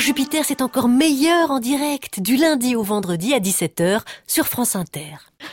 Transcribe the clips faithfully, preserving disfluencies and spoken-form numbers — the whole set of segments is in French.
Jupiter, c'est encore meilleur en direct, du lundi au vendredi à dix-sept heures sur France Inter.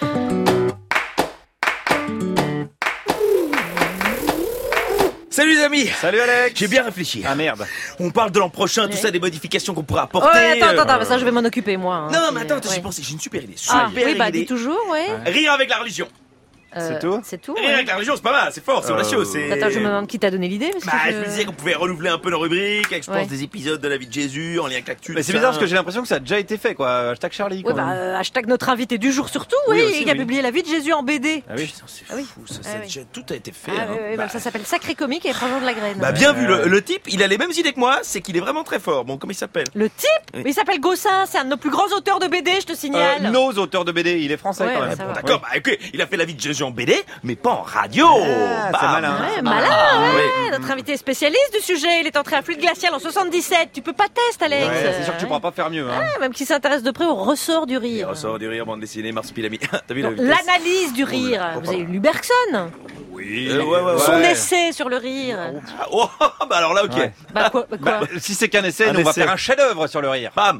Salut les amis. Salut Alex. J'ai bien réfléchi. Ah merde. On parle de l'an prochain, tout ça, des modifications qu'on pourra apporter. Ouais, attends, attends, euh... attends, ça je vais m'en occuper moi. Hein, non, puis, mais attends, attends euh, j'ai ouais. pensé, j'ai une super idée. Super Ah, oui, bah idée. dis toujours, ouais. Rire avec la religion. Euh, C'est tout C'est tout, Rire ouais. avec la religion, c'est pas mal, c'est fort, c'est Euh, audacieux. C'est... Attends, je me demande qui t'a donné l'idée. Parce Bah, que je me disais qu'on pouvait renouveler un peu nos rubriques, avec, je pense, Ouais. des épisodes de la vie de Jésus, en lien avec l'actu. Mais c'est tout bizarre ça. parce que j'ai l'impression que ça a déjà été fait quoi. Hashtag Charlie. Ouais, quand bah, même. euh, hashtag notre invité du jour surtout, Oui, oui, aussi, il a oui. publié la vie de Jésus en B D. Ah oui. Putain, c'est Ah oui. fou, ça, Ah ça, oui. déjà, tout a été fait. Ah, hein. ouais, ouais, Bah, bah, ça s'appelle Sacré Comique et Frangeon de la Graine. Bah, bien vu, Ouais. le, le type, il a les mêmes idées que moi, c'est qu'il est vraiment très fort. Bon, comment il s'appelle? Le type Oui. Il s'appelle Gossin, c'est un de nos plus grands auteurs de B D, je te signale. Euh, nos auteurs de B D, il est français Ouais, quand ouais, même. ça va. D'accord, bah, ok, il a fait la vie de Jésus en B D, mais pas en radio. Ah, c'est Bam. malin. Ouais, Ah, malin, ouais. ouais. Notre invité est spécialiste du sujet. Il est entré à fluide glacial en soixante-dix-sept. Tu peux pas tester, Alex. Ouais, c'est sûr que tu pourras pas faire mieux. Hein. Ouais, même qui s'intéresse de près au ressort du Il rire. ressort du rire, bande dessinée, Marsupilami. T'as vu Non, la vitesse? l'analyse du rire. Oh, Vous avez lu Bergson, Oui. Euh, ouais, ouais, ouais. son essai sur le rire. Ah, oh, bah alors là, ok. Ouais. Bah quoi, bah, quoi Bah, si c'est qu'un essai, Un nous, on va essai. faire un chef-d'œuvre sur le rire. Bam.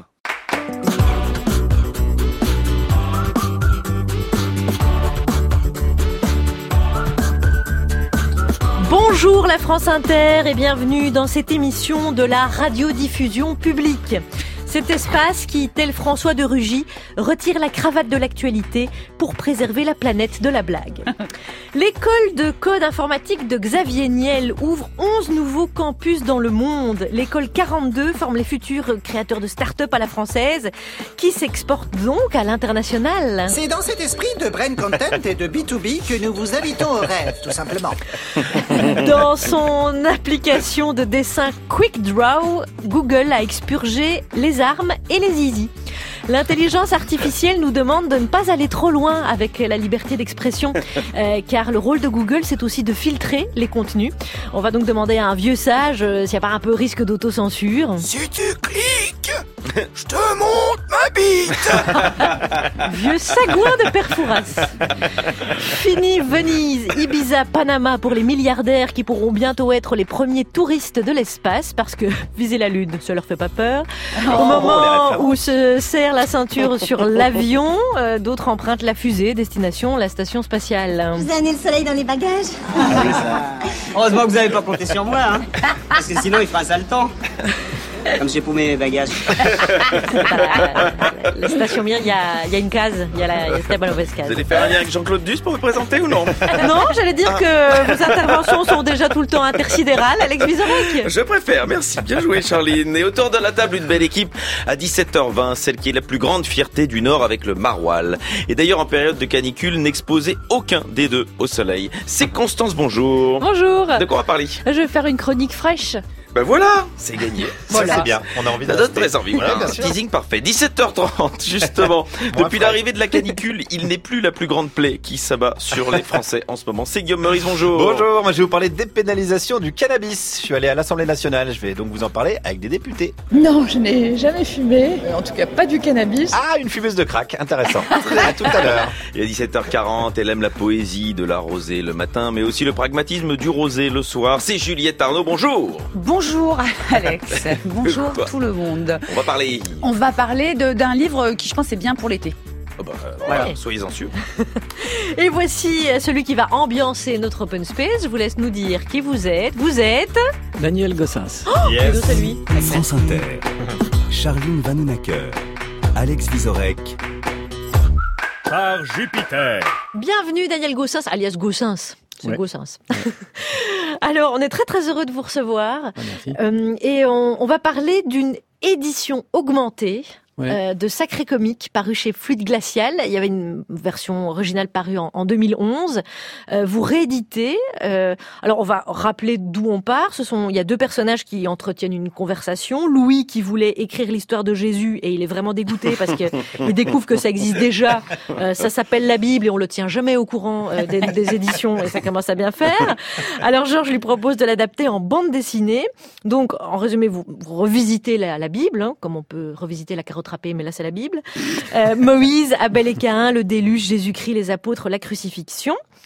Bonjour la France Inter et bienvenue dans cette émission de la radiodiffusion publique. Cet espace qui, tel François de Rugy, retire la cravate de l'actualité pour préserver la planète de la blague. L'école de code informatique de Xavier Niel ouvre onze nouveaux campus dans le monde. L'école quarante-deux forme les futurs créateurs de start-up à la française qui s'exportent donc à l'international. C'est dans cet esprit de brain content et de B deux B que nous vous invitons au rêve, tout simplement. Dans son application de dessin Quick Draw, Google a expurgé les armes et les zizi. L'intelligence artificielle nous demande de ne pas aller trop loin avec la liberté d'expression, euh, car le rôle de Google, c'est aussi de filtrer les contenus. On va donc demander à un vieux sage euh, s'il n'y a pas un peu risque d'autocensure. Si tu cliques, je te montre ma bite. Vieux sagouin de Perfouras. Fini Venise, Ibiza, Panama pour les milliardaires qui pourront bientôt être les premiers touristes de l'espace parce que viser la Lune, ça leur fait pas peur. Au moment où se serre la ceinture sur l'avion, euh, d'autres empruntent la fusée, destination la station spatiale. Vous avez amené le soleil dans les bagages? Heureusement que vous n'avez pas compté sur moi, hein. Parce que sinon il fera ça le temps. Comme j'ai paumé mes bagages. La, la station Mir, il y a, il y a une case, il y a la, il y a cette bonne mauvaise case. Vous allez faire un lien avec Jean-Claude Duss pour vous présenter ou non? Non, j'allais dire que vos interventions sont déjà tout le temps intersidérales, Alex Vizorek. Je préfère, merci. Bien joué, Charline. Et autour de la table, une belle équipe à dix-sept heures vingt, celle qui est la plus grande fierté du Nord avec le maroilles. Et d'ailleurs, en période de canicule, n'exposez aucun des deux au soleil. C'est Constance, bonjour. Bonjour. De quoi on va parler? Je vais faire une chronique fraîche. Ben voilà, c'est gagné. Ça, c'est bien. On a envie Ça de donne rester. très envie, voilà. Ouais, bien Un sûr. teasing parfait. dix-sept heures trente, justement. Bon, Depuis après. l'arrivée de la canicule, il n'est plus la plus grande plaie qui s'abat sur les Français en ce moment. C'est Guillaume Meurice, bonjour. Bonjour, moi je vais vous parler dépénalisation du cannabis. Je suis allé à l'Assemblée nationale, je vais donc vous en parler avec des députés. Non, je n'ai jamais fumé. En tout cas, pas du cannabis. Ah, une fumeuse de crack, intéressant. À tout à l'heure. Il est dix-sept heures quarante, elle aime la poésie de la rosée le matin, mais aussi le pragmatisme du rosé le soir. C'est Juliette Arnaud, bonjour. Bonjour Alex, bonjour Quoi tout le monde. On va parler... On va parler de- d'un livre qui je pense est bien pour l'été. Oh bah, euh, voilà, soyez-en sûrs. Et voici celui qui va ambiancer notre open space. Je vous laisse nous dire qui vous êtes. Vous êtes... Daniel Gossens. Yes. C'est lui. France Inter. Charline Vanhoenacker. Alex Vizorek. Par Jupiter. Bienvenue Daniel Gossens, alias Gossens. C'est Ouais. Gossens. Alors, on est très très heureux de vous recevoir. Ah, merci. Euh, et on, on va parler d'une édition augmentée. Ouais. Euh, de Sacré Comique paru chez Fluide Glacial. Il y avait une version originale parue en, en deux mille onze. Euh, vous rééditez. Euh, alors on va rappeler d'où on part. Ce sont, il y a deux personnages qui entretiennent une conversation. Louis qui voulait écrire l'histoire de Jésus et il est vraiment dégoûté parce que il découvre que ça existe déjà. Euh, ça s'appelle la Bible et on le tient jamais au courant euh, des, des éditions et ça commence à bien faire. Alors Georges lui propose de l'adapter en bande dessinée. Donc en résumé, vous, vous revisitez la, la Bible, hein, comme on peut revisiter la carotte râpée, mais là c'est la Bible. Euh, Moïse, Abel et Caïn, le déluge, Jésus-Christ, les apôtres, la crucifixion.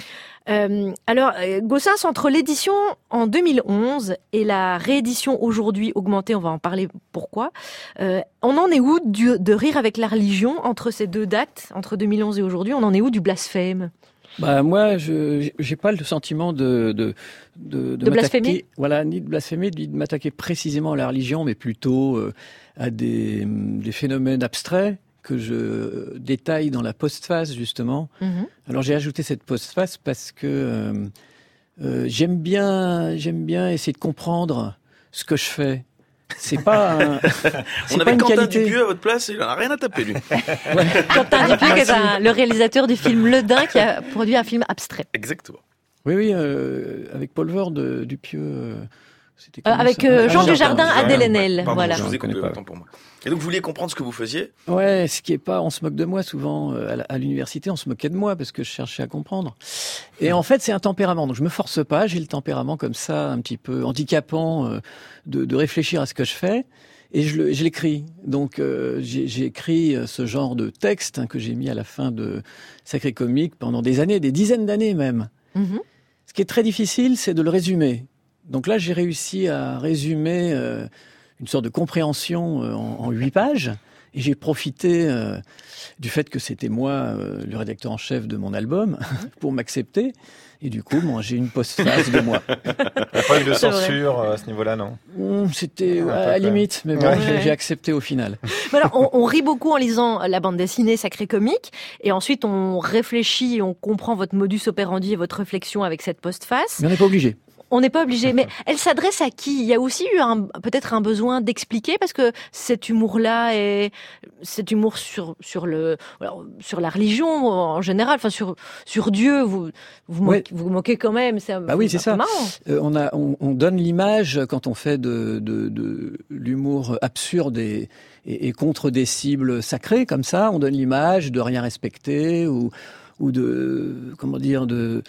Euh, alors, Gossens, entre l'édition en deux mille onze et la réédition aujourd'hui augmentée, on va en parler pourquoi, euh, on en est où du, de Rire avec la religion entre ces deux dates, entre deux mille onze et aujourd'hui, on en est où du blasphème ? Bah moi, je j'ai pas le sentiment de de de, de, de blasphémer. Voilà, ni de blasphémer, ni de m'attaquer précisément à la religion, mais plutôt euh, à des des phénomènes abstraits que je détaille dans la postface justement. Mm-hmm. Alors j'ai ajouté cette postface parce que euh, euh, j'aime bien j'aime bien essayer de comprendre ce que je fais. C'est pas un, c'est On pas avait une Quentin qualité. Dupieux à votre place, il en a rien à taper, lui. Ouais. Quentin Dupieux, qui est un, le réalisateur du film Le Dain, qui a produit un film abstrait. Exactement. Oui, oui, euh, avec Paul Vord de Dupieux. Euh, c'était euh, avec euh, Jean Dujardin, Adèle Haenel. Pardon, voilà. Je vous ai coupé, autant pour moi. Et donc, vous vouliez comprendre ce que vous faisiez ? Ouais, ce qui est pas, on se moque de moi souvent euh, à l'université, on se moquait de moi parce que je cherchais à comprendre. Et en fait, c'est un tempérament. Donc, je me force pas. J'ai le tempérament comme ça, un petit peu handicapant, euh, de, de réfléchir à ce que je fais. Et je, le, je l'écris. Donc, euh, j'ai, j'ai écrit ce genre de texte hein, que j'ai mis à la fin de Sacré Comique pendant des années, des dizaines d'années même. Mm-hmm. Ce qui est très difficile, c'est de le résumer. Donc là, j'ai réussi à résumer euh, une sorte de compréhension euh, en, en huit pages. Et j'ai profité euh, du fait que c'était moi, euh, le rédacteur en chef de mon album, pour m'accepter. Et du coup, bon, j'ai une postface de moi. Il n'y a pas eu de censure à ce niveau-là, non ? mmh, C'était ouais, à la limite, mais bon, ouais. j'ai, j'ai accepté au final. Mais alors, on, on rit beaucoup en lisant la bande dessinée Sacré Comique, et ensuite on réfléchit et on comprend votre modus operandi et votre réflexion avec cette postface. Mais on n'est pas obligé. On n'est pas obligé, mais elle s'adresse à qui ? Il y a aussi eu un, peut-être un besoin d'expliquer, parce que cet humour-là est cet humour sur sur le alors, sur la religion en général, enfin sur sur Dieu. Vous vous, ouais. moquez, vous moquez quand même. C'est un, bah oui, c'est ça. Marrant. Euh, on a on, on donne l'image quand on fait de de, de l'humour absurde et, et et contre des cibles sacrées comme ça. On donne l'image de rien respecter ou ou de comment dire de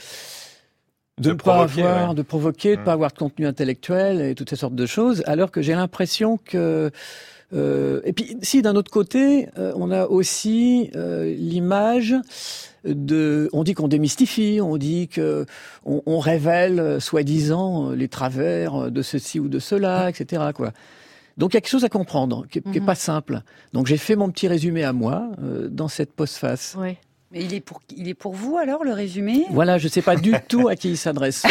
de ne pas avoir, ouais. de provoquer, de ne mmh. pas avoir de contenu intellectuel et toutes ces sortes de choses, alors que j'ai l'impression que... Euh, et puis, si, d'un autre côté, euh, on a aussi euh, l'image de... On dit qu'on démystifie, on dit que on, on révèle, soi-disant, les travers de ceci ou de cela, et cetera, quoi. Donc, il y a quelque chose à comprendre, qui n'est mmh. pas simple. Donc, j'ai fait mon petit résumé à moi, euh, dans cette postface. Ouais. Mais il est pour il est pour vous alors le résumé ? Voilà, je sais pas du tout à qui il s'adresse.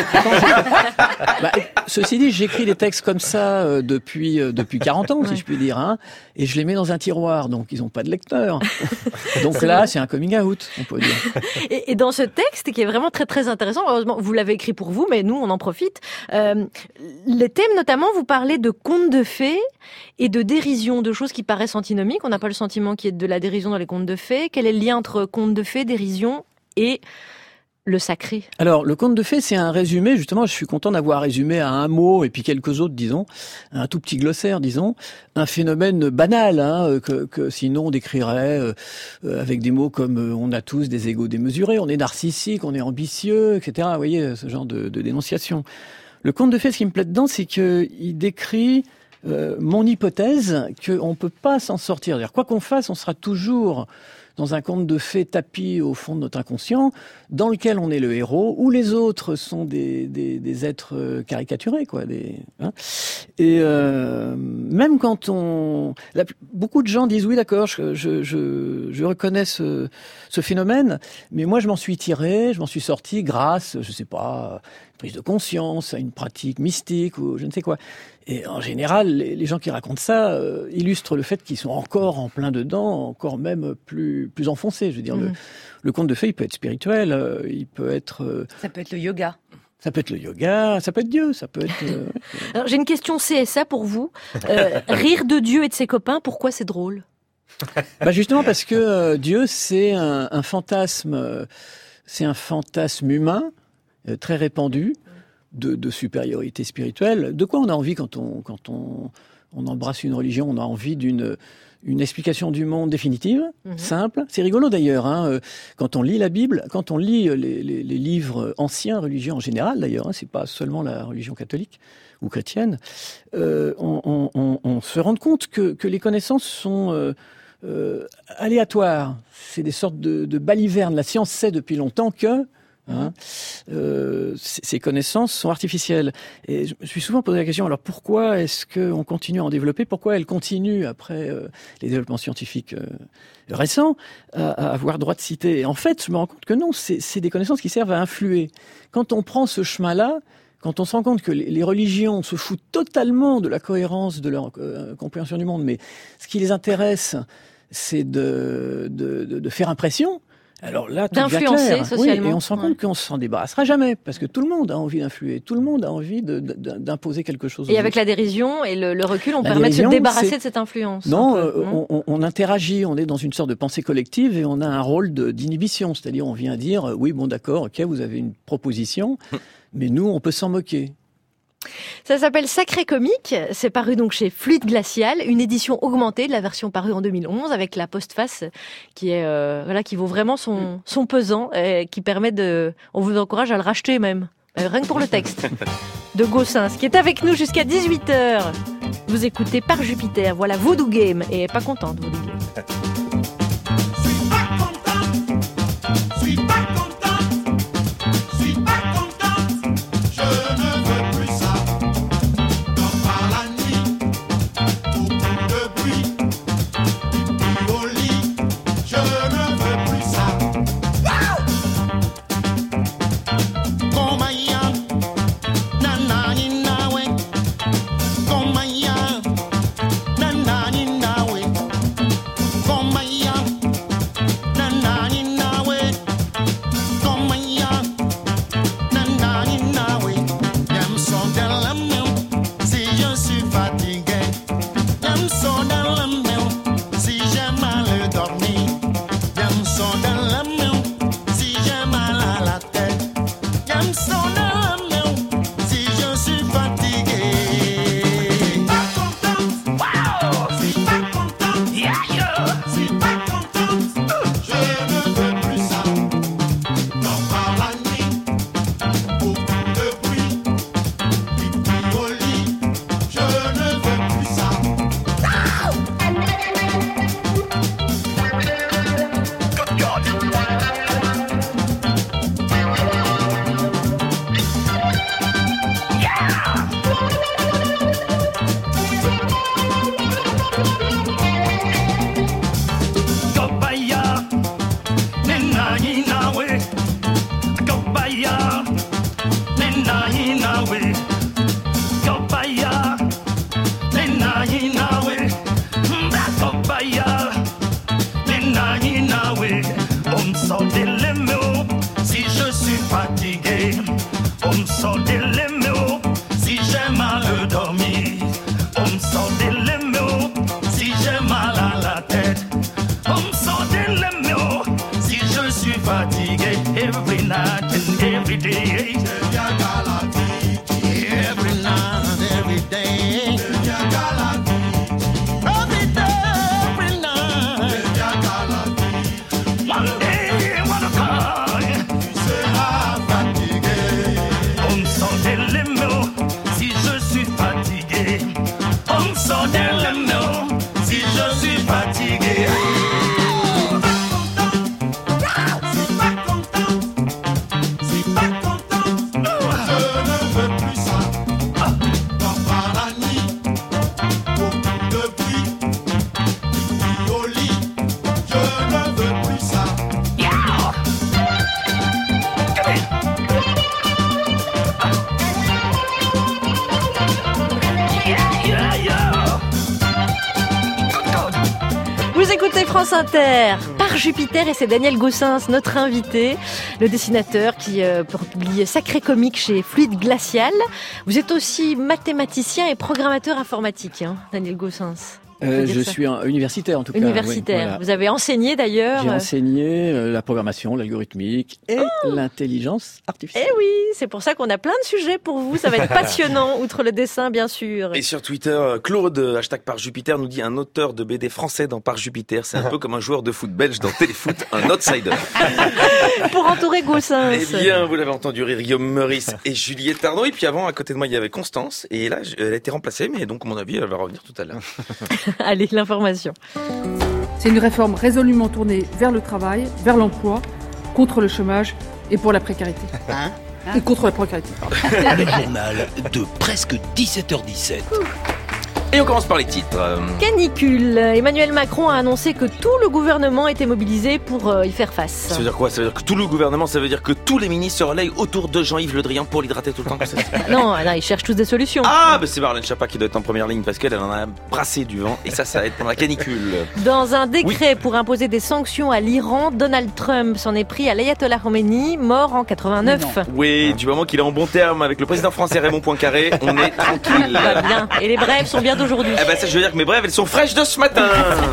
bah, ceci dit, j'écris des textes comme ça euh, depuis euh, depuis quarante ans, ouais. si je puis dire, hein, et je les mets dans un tiroir, donc ils ont pas de lecteur. Donc c'est là, vrai. C'est un coming out, on peut dire. Et, et dans ce texte qui est vraiment très très intéressant, heureusement vous l'avez écrit pour vous, mais nous on en profite. Euh, les thèmes notamment, vous parlez de contes de fées et de dérision, de choses qui paraissent antinomiques. On n'a pas le sentiment qu'il y ait de la dérision dans les contes de fées. Quel est le lien entre contes de fées, dérision et le sacré ? Alors, le conte de fées, c'est un résumé. Justement, je suis content d'avoir résumé à un mot et puis quelques autres, disons, un tout petit glossaire, disons, un phénomène banal, hein, que, que sinon on décrirait euh, avec des mots comme euh, on a tous des égos démesurés, on est narcissique, on est ambitieux, et cetera. Vous voyez, ce genre de, de dénonciation. Le conte de fées, ce qui me plaît dedans, c'est qu'il décrit euh, mon hypothèse qu'on ne peut pas s'en sortir. C'est-à-dire, quoi qu'on fasse, on sera toujours dans un conte de fées tapis au fond de notre inconscient, dans lequel on est le héros, où les autres sont des, des, des êtres caricaturés, quoi. Des, hein. Et euh, même quand on... Là, beaucoup de gens disent, oui, d'accord, je, je, je, je reconnais ce, ce phénomène, mais moi, je m'en suis tiré, je m'en suis sorti grâce, je sais pas, prise de conscience, à une pratique mystique, ou je ne sais quoi. Et en général, les, les gens qui racontent ça euh, illustrent le fait qu'ils sont encore en plein dedans, encore même plus plus enfoncés. Je veux dire, mmh. le, le conte de fées, il peut être spirituel, euh, il peut être... Euh, ça peut être le yoga. Ça peut être le yoga, ça peut être Dieu, ça peut être... Euh, Alors, j'ai une question C S A pour vous. Euh, rire de Dieu et de ses copains, pourquoi c'est drôle ? Bah justement parce que euh, Dieu, c'est un, un fantasme, euh, c'est un fantasme humain euh, très répandu. De, de supériorité spirituelle. De quoi on a envie quand on quand on, on embrasse une religion ? On a envie d'une une explication du monde définitive, mmh. simple. C'est rigolo d'ailleurs, hein, quand on lit la Bible, quand on lit les, les, les livres anciens religieux en général d'ailleurs, hein, c'est pas seulement la religion catholique ou chrétienne, euh, on, on, on se rend compte que, que les connaissances sont euh, euh, aléatoires. C'est des sortes de, de balivernes. La science sait depuis longtemps que Hein. Euh, ces connaissances sont artificielles. Et je me suis souvent posé la question, alors pourquoi est-ce qu'on continue à en développer? Pourquoi elles continuent, après euh, les développements scientifiques euh, récents, à, à avoir droit de citer? Et en fait, je me rends compte que non, c'est, c'est des connaissances qui servent à influer. Quand on prend ce chemin-là, quand on se rend compte que les, les religions se foutent totalement de la cohérence de leur euh, compréhension du monde, mais ce qui les intéresse, c'est de, de, de, de faire impression. Alors là, tout d'influencer devient clair. socialement. Oui, et on se rend compte ouais. qu'on s'en débarrassera jamais, parce que tout le monde a envie d'influer, tout le monde a envie de, de, d'imposer quelque chose. Et avec la dérision et le, le recul, on la permet de se débarrasser c'est... de cette influence. Non, peu, euh, non on, on interagit, on est dans une sorte de pensée collective et on a un rôle de, d'inhibition, c'est-à-dire on vient dire, oui, bon d'accord, ok, vous avez une proposition, mais nous, on peut s'en moquer. Ça s'appelle Sacré Comique, c'est paru donc chez Fluide Glacial, une édition augmentée de la version parue en deux mille onze avec la postface qui est euh, voilà qui vaut vraiment son son pesant et qui permet de on vous encourage à le racheter même euh, rien que pour le texte de Gossens qui est avec nous jusqu'à dix-huit heures. Vous écoutez Par Jupiter, voilà Voodoo Game et pas contente Voodoo Game. France Inter, Par Jupiter, et c'est Daniel Gossens, notre invité, le dessinateur qui euh, publie Sacré Comique chez Fluide Glacial. Vous êtes aussi mathématicien et programmateur informatique, hein, Daniel Gossens. Euh, je ça. suis un universitaire en tout cas. Universitaire. Oui, voilà. Vous avez enseigné d'ailleurs. J'ai enseigné euh, la programmation, l'algorithmique et oh l'intelligence artificielle. Eh oui, c'est pour ça qu'on a plein de sujets pour vous. Ça va être passionnant, outre le dessin bien sûr. Et sur Twitter, Claude, hashtag Par Jupiter, nous dit un auteur de B D français dans Par Jupiter. C'est un peu comme un joueur de foot belge dans Téléfoot, un outsider. Pour entourer Gossens. Eh bien, vous l'avez entendu rire, Guillaume Meurice et Juliette Arnaud. Et puis avant, à côté de moi, il y avait Constance. Et là, elle a été remplacée, mais donc, à mon avis, elle va revenir tout à l'heure. Allez, l'information. C'est une réforme résolument tournée vers le travail, vers l'emploi, contre le chômage et pour la précarité. Hein Et contre la précarité. Le journal de presque dix-sept heures dix-sept. Et on commence par les titres. Canicule. Emmanuel Macron a annoncé que tout le gouvernement était mobilisé pour euh, y faire face. Ça veut dire quoi? Ça veut dire que tout le gouvernement, ça veut dire que tous les ministres se relayent autour de Jean-Yves Le Drian pour l'hydrater tout le temps comme ça. Non, non, ils cherchent tous des solutions. Ah, bah c'est Marlène Schiappa qui doit être en première ligne parce qu'elle en a brassé du vent et ça, ça va être pendant la canicule. Dans un décret oui. pour imposer des sanctions à l'Iran, Donald Trump s'en est pris à l'ayatollah Khomeini, mort en quatre-vingt-neuf. Oui, du moment qu'il est en bon terme avec le président français Raymond Poincaré, on est tranquille. Bah, bien. Et les brèves sont bien d'aujourd'hui. Eh ben ça, je veux dire que mes brèves, elles sont fraîches de ce matin.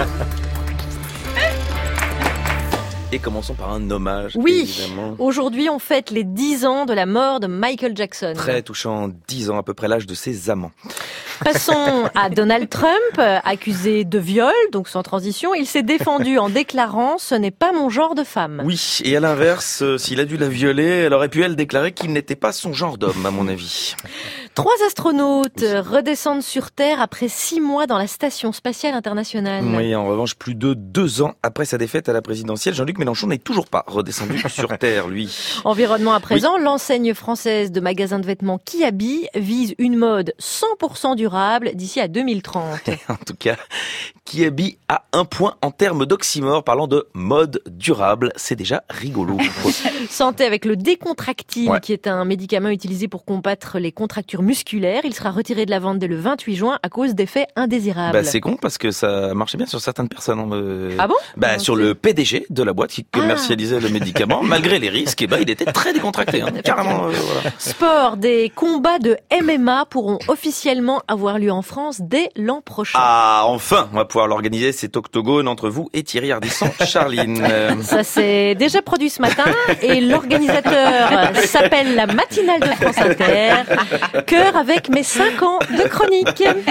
Et commençons par un hommage. Oui, évidemment. Aujourd'hui on fête les dix ans de la mort de Michael Jackson. Très touchant, dix ans à peu près l'âge de ses amants. Passons à Donald Trump, accusé de viol, donc sans transition. Il s'est défendu en déclarant « Ce n'est pas mon genre de femme ». Oui, et à l'inverse, euh, s'il a dû la violer, elle aurait pu, elle, déclarer qu'il n'était pas son genre d'homme, à mon avis. Trois astronautes redescendent sur Terre après six mois dans la Station Spatiale Internationale. Oui, en revanche, plus de deux ans après sa défaite à la présidentielle, Jean-Luc Mélenchon n'est toujours pas redescendu sur Terre, lui. Environnement à présent, oui. L'enseigne française de magasins de vêtements Kiabi vise une mode cent pour cent durable d'ici à deux mille trente. En tout cas, Kiabi a un point en termes d'oxymore, parlant de mode durable. C'est déjà rigolo. Santé avec le décontractile, ouais. qui est un médicament utilisé pour combattre les contractures musculaires. Il sera retiré de la vente dès le vingt-huit juin à cause d'effets indésirables. Bah, c'est con parce que ça marchait bien sur certaines personnes. Euh... Ah bon? Bah, okay. Sur le P D G de la boîte qui commercialisait ah. le médicament, malgré les risques, et bah, il était très décontracté. Hein. Carrément. Euh, voilà. Sport, des combats de M M A pourront officiellement avoir lieu en France dès l'an prochain. Ah, enfin, on va pouvoir l'organiser, cet octogone entre vous et Thierry Ardisson, Charline. Ça s'est déjà produit ce matin et l'organisateur s'appelle la matinale de France Inter. Cœur avec mes cinq ans de chronique.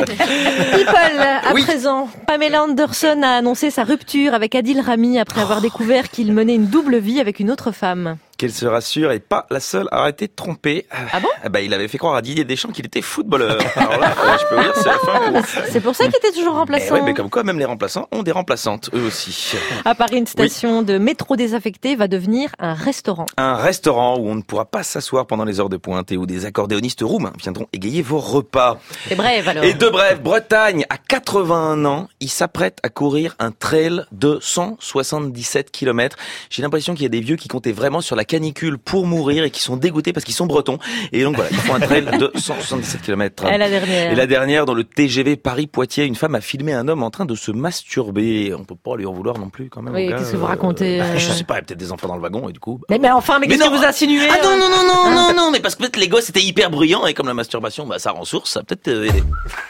People, à oui. présent, Pamela Anderson a annoncé sa rupture avec Adil Rami après avoir découvert qu'il menait une double vie avec une autre femme. Qu'elle se rassure et pas la seule à avoir été trompée. Ah bon? Bah, il avait fait croire à Didier Deschamps qu'il était footballeur. Alors là, euh, je peux vous dire, c'est la fin. Pour... C'est pour ça qu'il était toujours remplaçant. Oui, mais comme quoi, même les remplaçants ont des remplaçantes, eux aussi. À Paris, une station oui. de métro désaffectée va devenir un restaurant. Un restaurant où on ne pourra pas s'asseoir pendant les heures de pointe et où des accordéonistes roumains viendront égayer vos repas. Et bref, alors. Et de bref, Bretagne, à quatre-vingt-un ans, il s'apprête à courir un trail de cent soixante-dix-sept kilomètres. J'ai l'impression qu'il y a des vieux qui comptaient vraiment sur la canicule pour mourir et qui sont dégoûtés parce qu'ils sont bretons. Et donc voilà, ils font un trail de cent soixante-dix-sept kilomètres. Et la dernière. Et la dernière, dans le T G V Paris-Poitiers, une femme a filmé un homme en train de se masturber. On peut pas lui en vouloir non plus quand même. Oui, qu'est-ce que vous racontez? euh... Je sais pas, il y a peut-être des enfants dans le wagon et du coup... Bah... Mais, mais enfin, mais, mais qu'est-ce que vous insinuez? Ah non, non, non, non, non, non, mais parce que peut-être les gosses étaient hyper bruyants et comme la masturbation, bah ça rend source, ça a peut-être euh, aidé.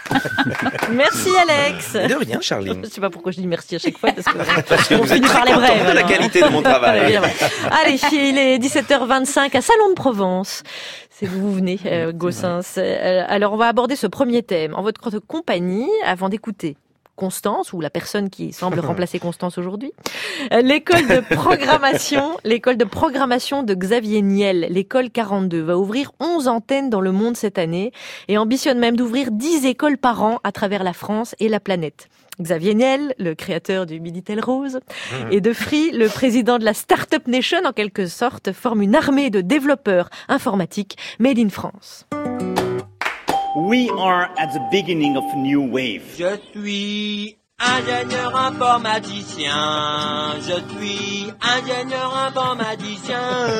Merci Alex. De rien, Charline. Je sais pas pourquoi je dis merci à chaque fois parce que, parce que vous êtes très content de la qualité de mon travail. Allez, il est dix-sept heures vingt-cinq à Salon de Provence. C'est d'où vous venez, euh, Gossens. Alors, on va aborder ce premier thème en votre compagnie avant d'écouter Constance, ou la personne qui semble remplacer Constance aujourd'hui. L'école de programmation, l'école de programmation de Xavier Niel, l'école quarante-deux, va ouvrir onze antennes dans le monde cette année et ambitionne même d'ouvrir dix écoles par an à travers la France et la planète. Xavier Niel, le créateur du Minitel Rose, mmh. et de Free, le président de la Startup Nation, en quelque sorte, forme une armée de développeurs informatiques made in France. We are at the beginning of a new wave. Je suis ingénieur informaticien. Je suis ingénieur informaticien.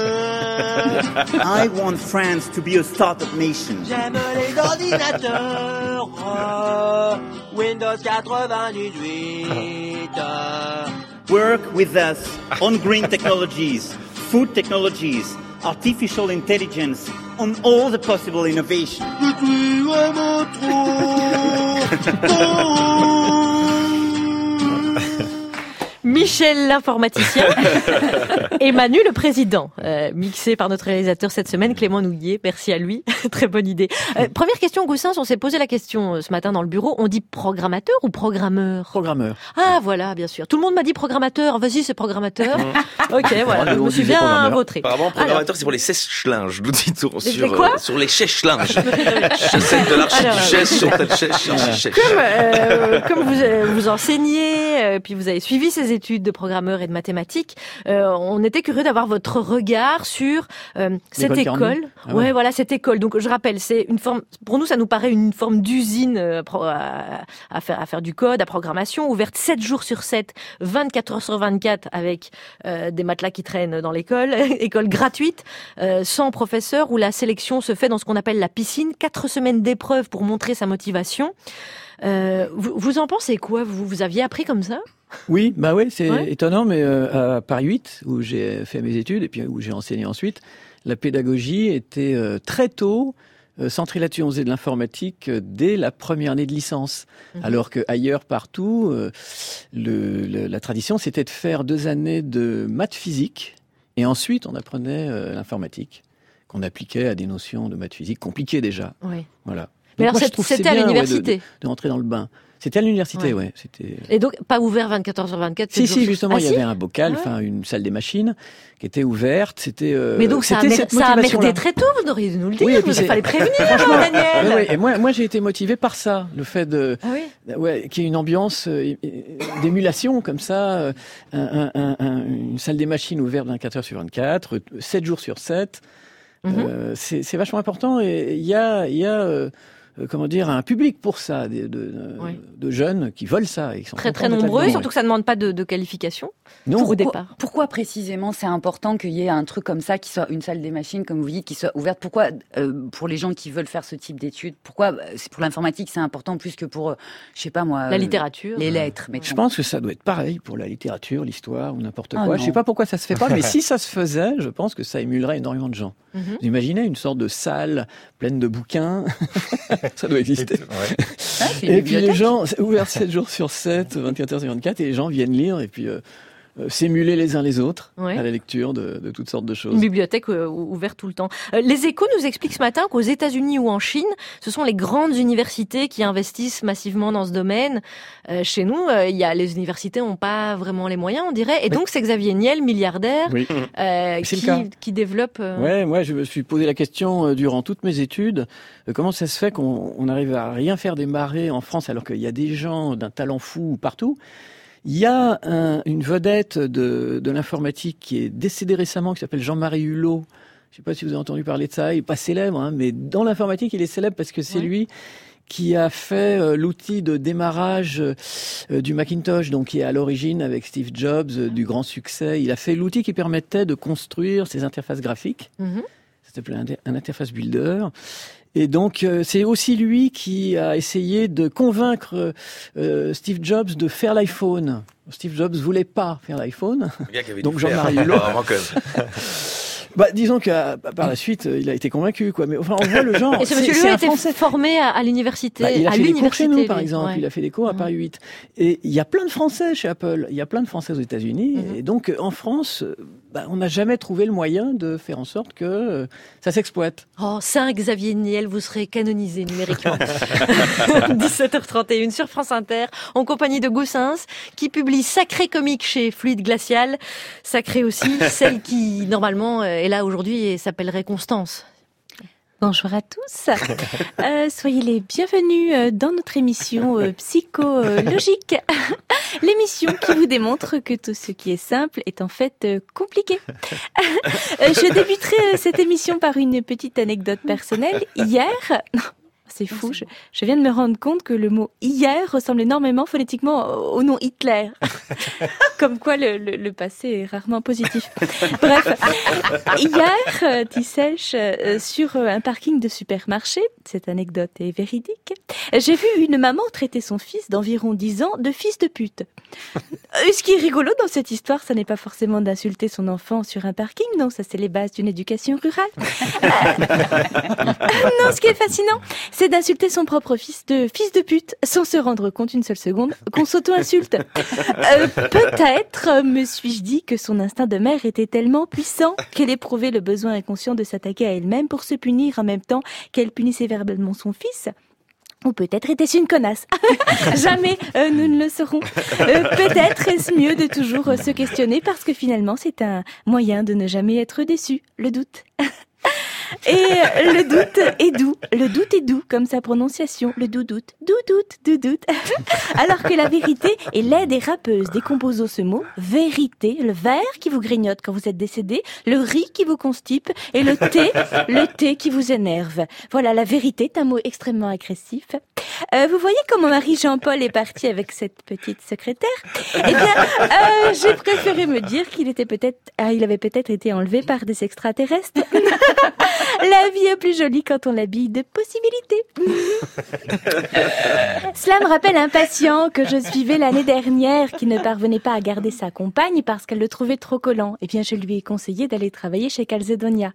I want France to be a startup nation. J'aime les ordinateurs. Oh, Windows quatre-vingt-dix-huit. Work with us on green technologies, food technologies, artificial intelligence, on all the possible innovation. Michel l'informaticien et Manu le président, euh, mixé par notre réalisateur cette semaine, Clément Nouillet. Merci à lui, très bonne idée. Euh, première question, Goussens, on s'est posé la question ce matin dans le bureau, on dit programmateur ou programmeur? Programmeur. Ah voilà, bien sûr. Tout le monde m'a dit programmateur, vas-y c'est programmateur. Ok, voilà, je me suis bien vautré. Apparemment, programmateur, c'est pour les sèche-linges, nous dit-on, sur, quoi euh, sur les chèche-linges. Chaussette de l'archiduchesse sur telle chèche, archi-chèche. Comme, euh, comme vous, euh, vous enseignez, euh, puis vous avez suivi ces études, d'études de programmeurs et de mathématiques. Euh, on était curieux d'avoir votre regard sur euh, cette école. Ah ouais. ouais, voilà, cette école. Donc, je rappelle, c'est une forme. Pour nous, ça nous paraît une forme d'usine euh, à, à faire à faire du code, à programmation, ouverte sept jours sur sept, vingt-quatre heures sur vingt-quatre, avec euh, des matelas qui traînent dans l'école, école gratuite, euh, sans professeur, où la sélection se fait dans ce qu'on appelle la piscine. Quatre semaines d'épreuves pour montrer sa motivation. Euh, vous, vous en pensez quoi? Vous, vous aviez appris comme ça? Oui, bah oui, c'est ouais. étonnant, mais euh, à Paris huit, où j'ai fait mes études et puis où j'ai enseigné ensuite, la pédagogie était euh, très tôt euh, centrée là-dessus. On faisait de l'informatique euh, dès la première année de licence, mmh. alors que ailleurs, partout, euh, le, le, la tradition, c'était de faire deux années de maths physique et ensuite on apprenait euh, l'informatique, qu'on appliquait à des notions de maths physique compliquées déjà. Oui. Voilà. Mais alors, c'était à l'université ouais, de, de, de rentrer dans le bain. C'était à l'université, ouais. ouais c'était... Et donc, pas ouvert vingt-quatre heures sur vingt-quatre? Si, si, justement, ah, il y si avait un bocal, enfin, ouais. une salle des machines qui était ouverte. C'était. Euh, Mais donc, ça a, mer- ça a merdé très tôt, vous devriez nous le dire. Oui, il fallait prévenir, Daniel. Ouais, ouais. Et moi, moi, j'ai été motivé par ça, le fait de, ah oui ouais, qu'il y ait une ambiance euh, d'émulation comme ça, euh, un, un, un, une salle des machines ouverte vingt-quatre heures sur vingt-quatre, sept jours sur sept. Mm-hmm. Euh, c'est, c'est vachement important et il y a, il y a. Euh, Euh, comment dire, un public pour ça, de, de, oui. de jeunes qui veulent ça. Ils sont très très nombreux, surtout que ça ne demande pas de, de qualification non. Pourquoi, au départ. Pourquoi précisément c'est important qu'il y ait un truc comme ça, qui soit une salle des machines, comme vous dites, qui soit ouverte? Pourquoi, euh, pour les gens qui veulent faire ce type d'études, pourquoi c'est pour l'informatique c'est important plus que pour, euh, je sais pas moi, la littérature, les lettres. Mais je pense que ça doit être pareil pour la littérature, l'histoire ou n'importe ah quoi. Non. Je sais pas pourquoi ça se fait pas, mais si ça se faisait, je pense que ça émulerait énormément de gens. Mm-hmm. Vous imaginez une sorte de salle pleine de bouquins, ça doit exister. Ouais. Ah, et puis les gens, c'est ouvert sept jours sur sept, vingt-quatre heures sur vingt-quatre, et les gens viennent lire et puis euh, euh, s'émuler les uns les autres ouais. à la lecture de, de toutes sortes de choses. Une bibliothèque euh, ouverte tout le temps. Euh, les Échos nous expliquent ce matin qu'aux États-Unis ou en Chine, ce sont les grandes universités qui investissent massivement dans ce domaine. Euh, chez nous, euh, y a, les universités n'ont pas vraiment les moyens, on dirait. Et oui. donc c'est Xavier Niel, milliardaire, oui. euh, qui, qui développe... Euh... Ouais, moi je me suis posé la question euh, durant toutes mes études. Euh, comment ça se fait qu'on on arrive à rien faire démarrer en France alors qu'il y a des gens d'un talent fou partout? Il y a un, une vedette de, de l'informatique qui est décédée récemment, qui s'appelle Jean-Marie Hulot. Je ne sais pas si vous avez entendu parler de ça. Il n'est pas célèbre, hein, mais dans l'informatique, il est célèbre parce que c'est ouais. lui qui a fait euh, l'outil de démarrage euh, du Macintosh, donc qui est à l'origine avec Steve Jobs euh, du grand succès. Il a fait l'outil qui permettait de construire ses interfaces graphiques. Mm-hmm. Ça s'appelait un, un interface builder. Et donc, euh, c'est aussi lui qui a essayé de convaincre euh, Steve Jobs de faire l'iPhone. Steve Jobs voulait pas faire l'iPhone. Donc Jean-Marie Hulot. Bah, disons que par la suite, il a été convaincu, quoi. Mais enfin, on voit le genre. Et ce monsieur Hulot a été formé à, à l'université. Bah, il a à fait des cours chez nous, par exemple. Ouais. Il a fait des cours à Paris huit. Et il y a plein de Français chez Apple. Il y a plein de Français aux États-Unis. Mm-hmm. Et donc, en France, bah, on n'a jamais trouvé le moyen de faire en sorte que euh, ça s'exploite. Oh, Saint Xavier Niel, vous serez canonisé numériquement. dix-sept heures trente et une sur France Inter, en compagnie de Goussens, qui publie Sacré Comique chez Fluide Glacial. Sacré aussi, celle qui, normalement, est là aujourd'hui et s'appellerait Constance. Bonjour à tous. Euh, soyez les bienvenus dans notre émission euh, psychologique. L'émission qui vous démontre que tout ce qui est simple est en fait euh, compliqué. euh, je débuterai euh, cette émission par une petite anecdote personnelle. Hier... C'est fou, je, je viens de me rendre compte que le mot « hier » ressemble énormément phonétiquement au, au nom Hitler. Comme quoi le, le, le passé est rarement positif. Bref, hier, disais-je, euh, sur un parking de supermarché, cette anecdote est véridique, j'ai vu une maman traiter son fils d'environ dix ans de fils de pute. Ce qui est rigolo dans cette histoire, ça n'est pas forcément d'insulter son enfant sur un parking, non, ça c'est les bases d'une éducation rurale. Non, ce qui est fascinant, c'est d'insulter son propre fils de fils de pute, sans se rendre compte une seule seconde qu'on s'auto-insulte. Euh, peut-être, me suis-je dit, que son instinct de mère était tellement puissant qu'elle éprouvait le besoin inconscient de s'attaquer à elle-même pour se punir en même temps qu'elle punissait verbalement son fils. Ou peut-être était-ce une connasse. Jamais euh, nous ne le saurons. Euh, peut-être est-ce mieux de toujours euh, se questionner parce que finalement c'est un moyen de ne jamais être déçu, le doute. Et le doute est doux. Le doute est doux, comme sa prononciation. Le doudoute. Doudoute, doudoute. Alors que la vérité est laide et râpeuse. Décomposons ce mot. Vérité. Le verre qui vous grignote quand vous êtes décédé. Le riz qui vous constipe. Et le thé. Le thé qui vous énerve. Voilà, la vérité est un mot extrêmement agressif. Euh, vous voyez comment Marie Jean-Paul est parti avec cette petite secrétaire? Eh bien, euh, j'ai préféré me dire qu'il était peut-être, ah, il avait peut-être été enlevé par des extraterrestres. La vie est plus jolie quand on l'habille de possibilités. Cela me rappelle un patient que je suivais l'année dernière qui ne parvenait pas à garder sa compagne parce qu'elle le trouvait trop collant. Eh bien, je lui ai conseillé d'aller travailler chez Calzedonia.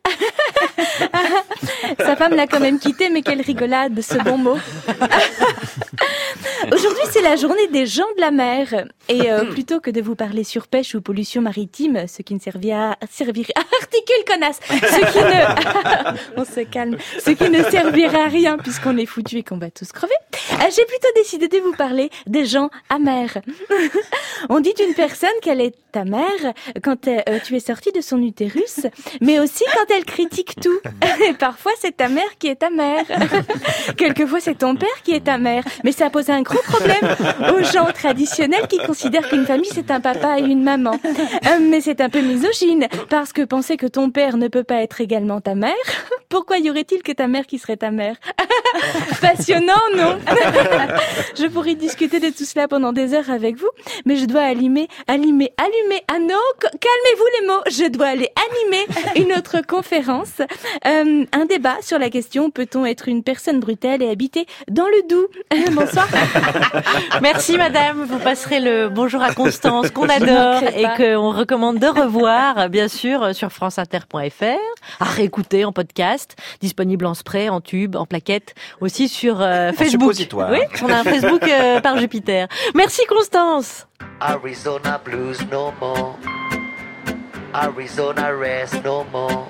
Sa femme l'a quand même quitté, mais quelle rigolade, ce bon mot. Aujourd'hui, c'est la journée des gens de la mer. Et euh, plutôt que de vous parler surpêche ou pollution maritime, ce qui ne servira... servira... Articule, connasse. Ce qui ne... On se calme. Ce qui ne servira à rien puisqu'on est foutu et qu'on va tous crever. Euh, j'ai plutôt décidé de vous parler des gens amers. On dit d'une personne qu'elle est amère quand euh, tu es sorti de son utérus, mais aussi quand elle critique tout. Et parfois, c'est ta mère qui est amère. Quelquefois, c'est ton père qui est amère. Mais ça pose un gros problème aux gens traditionnels qui considèrent qu'une famille, c'est un papa et une maman. Euh, mais c'est un peu misogyne, parce que penser que ton père ne peut pas être également ta mère, pourquoi y aurait-il que ta mère qui serait ta mère? Passionnant, non? Je pourrais discuter de tout cela pendant des heures avec vous, mais je dois allumer, allumer, allumer, ah non, calmez-vous les mots, je dois aller animer une autre conférence, euh, un débat sur la question, peut-on être une personne brutale et habiter dans le Doubs? Bonsoir. Merci madame, vous passerez le bonjour à Constance qu'on adore et qu'on recommande de revoir, bien sûr, sur franceinter point f r, à réécouter en podcast, disponible en spray, en tube, en plaquette, aussi sur euh, Facebook. Oui, on a un Facebook euh, par Jupiter. Merci Constance. Arizona blues no more. Arizona rest no more.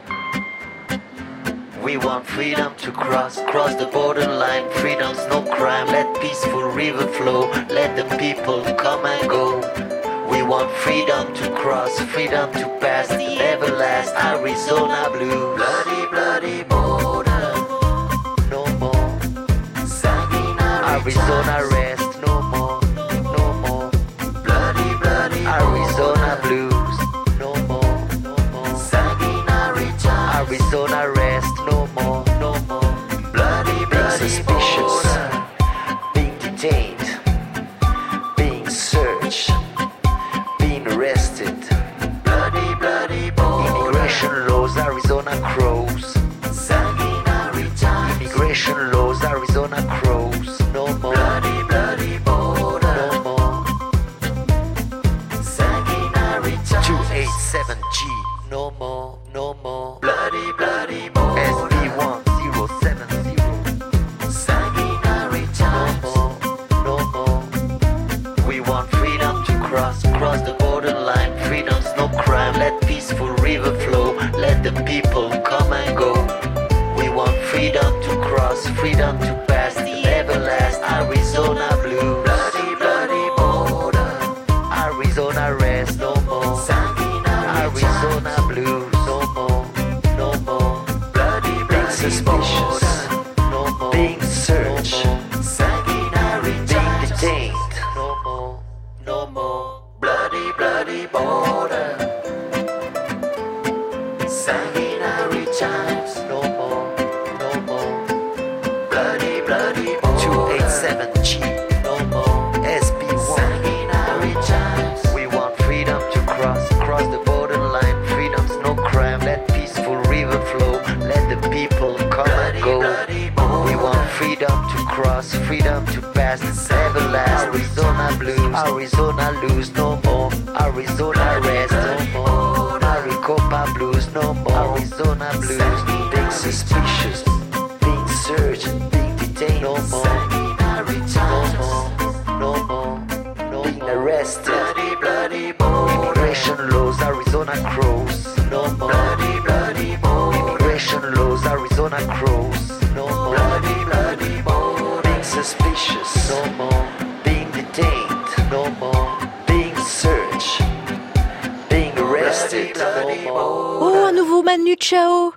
We want freedom to cross, cross the borderline. Freedom's no crime, let peaceful river flow. Let the people come and go. We want freedom to cross, freedom to pass the everlast Arizona blue. Bloody, bloody border, no more. Arizona rest, no more, no more. Bloody, bloody Arizona blues, no more, no more. Arizona rest, no more, no more. Bloody, bloody suspicious, being detained, being searched, being arrested. Bloody, bloody immigration laws, Arizona crows. Immigration laws, Arizona crows. No more. Bloody, bloody border. No more. two eighty-seven G. No more, no more. Bloody, bloody border. S B one zero seven zero. No more, no more. We want freedom to cross, cross the borderline. Freedom's no crime. Let peaceful river flow. Let the people come and go. We want freedom to cross, freedom to pass the everlast Arizona blue. Bloody, bloody border. Arizona rest, no more. Arizona blues, no more, no more. Bloody, being suspicious, no more. Being searched, being detained, no more, no more. Bloody, bloody border. Sanguinary times, no more, no more. Bloody, bloody border. two eighty-seven G, no more. S B one, sanguinary times. We want freedom to cross, cross the borderline. Freedom's no crime. Let peaceful river flow. Let the people come bloody, and go. We want freedom to cross, freedom to pass the everlast Arizona blues. Arizona lose, no more. Arizona rest, no more. Maricopa blues, no more. Arizona blues, being suspicious, being searched, being detained, no more, no more, no more, no being arrested. Bloody, bloody immigration laws, Arizona crows, no more. Bloody, bloody immigration laws, Arizona crows, no more. Bloody, bloody being suspicious, no more. Being detained, no more. Being searched, being arrested, no more. Oh, un nouveau Manu Chao.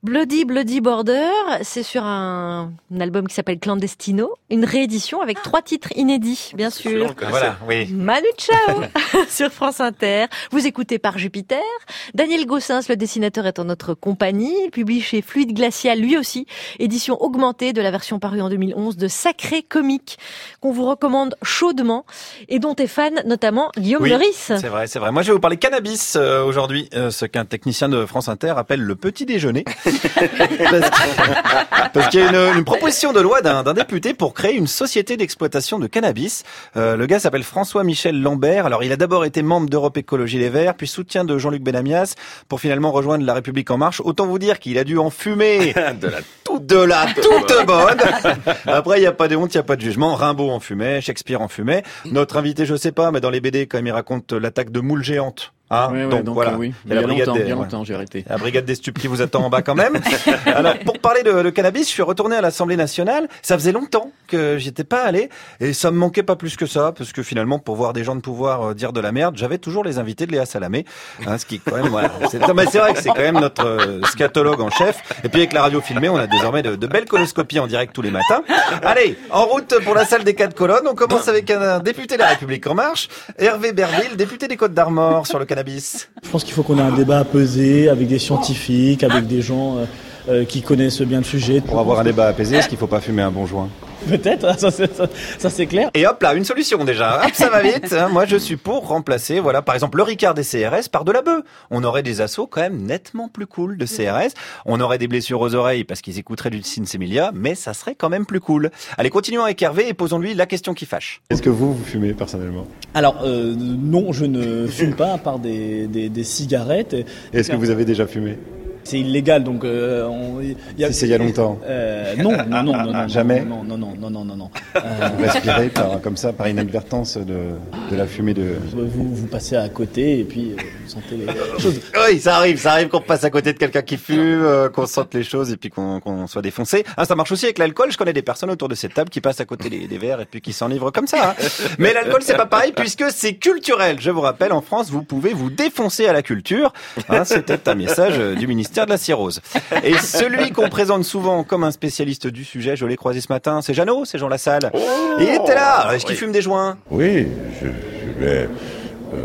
Bloody Bloody Border, c'est sur un, un album qui s'appelle Clandestino, une réédition avec trois titres inédits, bien sûr. Voilà, oui. Manu Chao sur France Inter. Vous écoutez Par Jupiter. Daniel Gossens, le dessinateur, est en notre compagnie. Il publie chez Fluide Glacial, lui aussi, édition augmentée de la version parue en deux mille onze de Sacré Comique, qu'on vous recommande chaudement et dont est fan notamment Guillaume Oui, Meurice. c'est vrai, c'est vrai. Moi, je vais vous parler cannabis euh, aujourd'hui, euh, ce qu'un technicien de France Inter appelle le petit déjeuner. parce, que, parce qu'il y a une, une proposition de loi d'un, d'un député pour créer une société d'exploitation de cannabis. Euh, le gars s'appelle François-Michel Lambert. Alors, il a d'abord été membre d'Europe Écologie Les Verts, puis soutien de Jean-Luc Benamias, pour finalement rejoindre La République En Marche. Autant vous dire qu'il a dû en fumer de la toute, de la toute bonne. Après, il n'y a pas de honte, il n'y a pas de jugement. Rimbaud en fumait, Shakespeare en fumait. Notre invité, je sais pas, mais dans les B D, quand même, il raconte l'attaque de moules géantes. Hein, oui, oui, donc, donc voilà. euh, oui. Il y a la brigade longtemps, des, bien ouais. longtemps, j'ai arrêté. La brigade des stupes qui vous attend en bas quand même. Alors, pour parler de, de cannabis, je suis retourné à l'Assemblée nationale. Ça faisait longtemps que j'y étais pas allé et ça me manquait pas plus que ça parce que finalement, pour voir des gens de pouvoir euh, dire de la merde, j'avais toujours les invités de Léa Salamé, hein, ce qui quand même, voilà. C'est, non, mais c'est vrai que c'est quand même notre euh, scatologue en chef. Et puis avec la radio filmée, on a désormais de, de belles coloscopies en direct tous les matins. Allez, en route pour la salle des quatre colonnes. On commence avec un, un député de La République En Marche, Hervé Berville, député des Côtes d'Armor sur le cannabis. Je pense qu'il faut qu'on ait un débat apaisé avec des scientifiques, avec des gens euh, euh, qui connaissent bien le sujet. Pour avoir un débat apaisé, est-ce qu'il faut pas fumer un bon joint ? Peut-être, ça c'est, ça, ça c'est clair. Et hop là, une solution déjà. Hop, ça va vite. Hein. Moi, je suis pour remplacer, voilà, par exemple, le Ricard des C R S par de la bœuf. On aurait des assauts quand même nettement plus cool de C R S. On aurait des blessures aux oreilles parce qu'ils écouteraient du Sinsemilia, mais ça serait quand même plus cool. Allez, continuons avec Hervé et posons-lui la question qui fâche. Est-ce que vous, vous fumez personnellement ? Alors, euh, non, je ne fume pas à part des, des, des cigarettes. Est-ce que vous avez déjà fumé ? C'est illégal, donc euh, on, y a, si c'est il y a longtemps. Euh, non, non, non, non, non, jamais. Non, non, non, non, non, non, non. Euh... Vous respirez par, comme ça, par inadvertance de, de la fumée de. Vous, vous passez à côté et puis euh, vous sentez les choses. Oui, ça arrive, ça arrive qu'on passe à côté de quelqu'un qui fume, euh, qu'on sente les choses et puis qu'on, qu'on soit défoncé. Ah, ça marche aussi avec l'alcool. Je connais des personnes autour de cette table qui passent à côté des, des verres et puis qui s'enivrent comme ça. Hein. Mais l'alcool, c'est pas pareil puisque c'est culturel. Je vous rappelle, en France, vous pouvez vous défoncer à la culture. Hein, c'était un message du ministère de la Cirrhose. Et celui qu'on présente souvent comme un spécialiste du sujet, je l'ai croisé ce matin, c'est Jeannot, c'est Jean Lassalle. Oh, il était là. Alors, est-ce qu'il oui. fume des joints ? Oui, je fumais euh,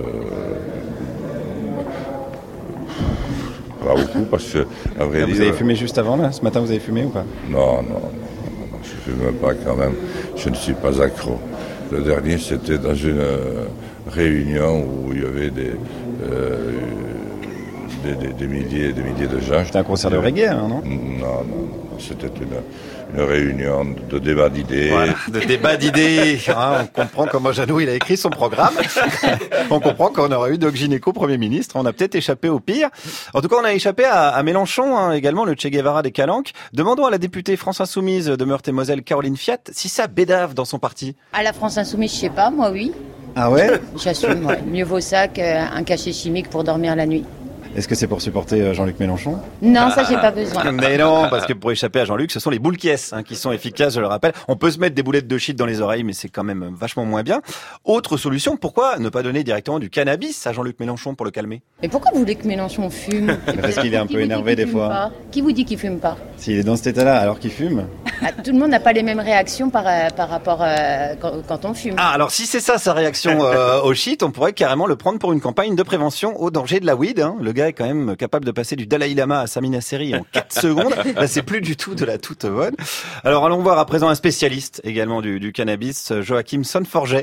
pas beaucoup parce que à vrai ah, dire, vous avez fumé juste avant là ? Ce matin, vous avez fumé ou pas ? Non, non, non, je fume pas quand même. Je ne suis pas accro. Le dernier, c'était dans une euh, réunion où il y avait des euh, Des, des, des milliers et des milliers de gens. C'était un concert de reggae, hein, non ? Non, non, non. C'était une, une réunion de débat d'idées. Voilà, de débat d'idées. Hein, on comprend comment Jeannot il a écrit son programme. On comprend qu'on aurait eu Doc Gineco Premier ministre. On a peut-être échappé au pire. En tout cas, on a échappé à, à Mélenchon, hein, également le Che Guevara des Calanques. Demandons à la députée France Insoumise de Meurthe-et-Moselle, Caroline Fiat, si ça bédave dans son parti. À la France Insoumise, je sais pas, moi oui. Ah ouais ? J'assume, ouais. Mieux vaut ça qu'un cachet chimique pour dormir la nuit. Est-ce que c'est pour supporter Jean-Luc Mélenchon ? Non, ça j'ai pas besoin. Mais non, parce que pour échapper à Jean-Luc, ce sont les boules qui hein, qui sont efficaces, je le rappelle. On peut se mettre des boulettes de shit dans les oreilles, mais c'est quand même vachement moins bien. Autre solution, pourquoi ne pas donner directement du cannabis à Jean-Luc Mélenchon pour le calmer ? Mais pourquoi vous voulez que Mélenchon fume ? Parce qu'il est un peu énervé des fois. Pas qui vous dit qu'il fume pas ? S'il est dans cet état-là, alors qu'il fume ? Ah, tout le monde n'a pas les mêmes réactions par, euh, par rapport euh, quand, quand on fume. Ah, alors si c'est ça sa réaction euh, au shit, on pourrait carrément le prendre pour une campagne de prévention au danger de la weed. Hein. Le gars est quand même capable de passer du Dalai Lama à Samina Seri en quatre secondes. Là, c'est plus du tout de la toute bonne. Alors, allons voir à présent un spécialiste également du, du cannabis, Joachim Sonforget,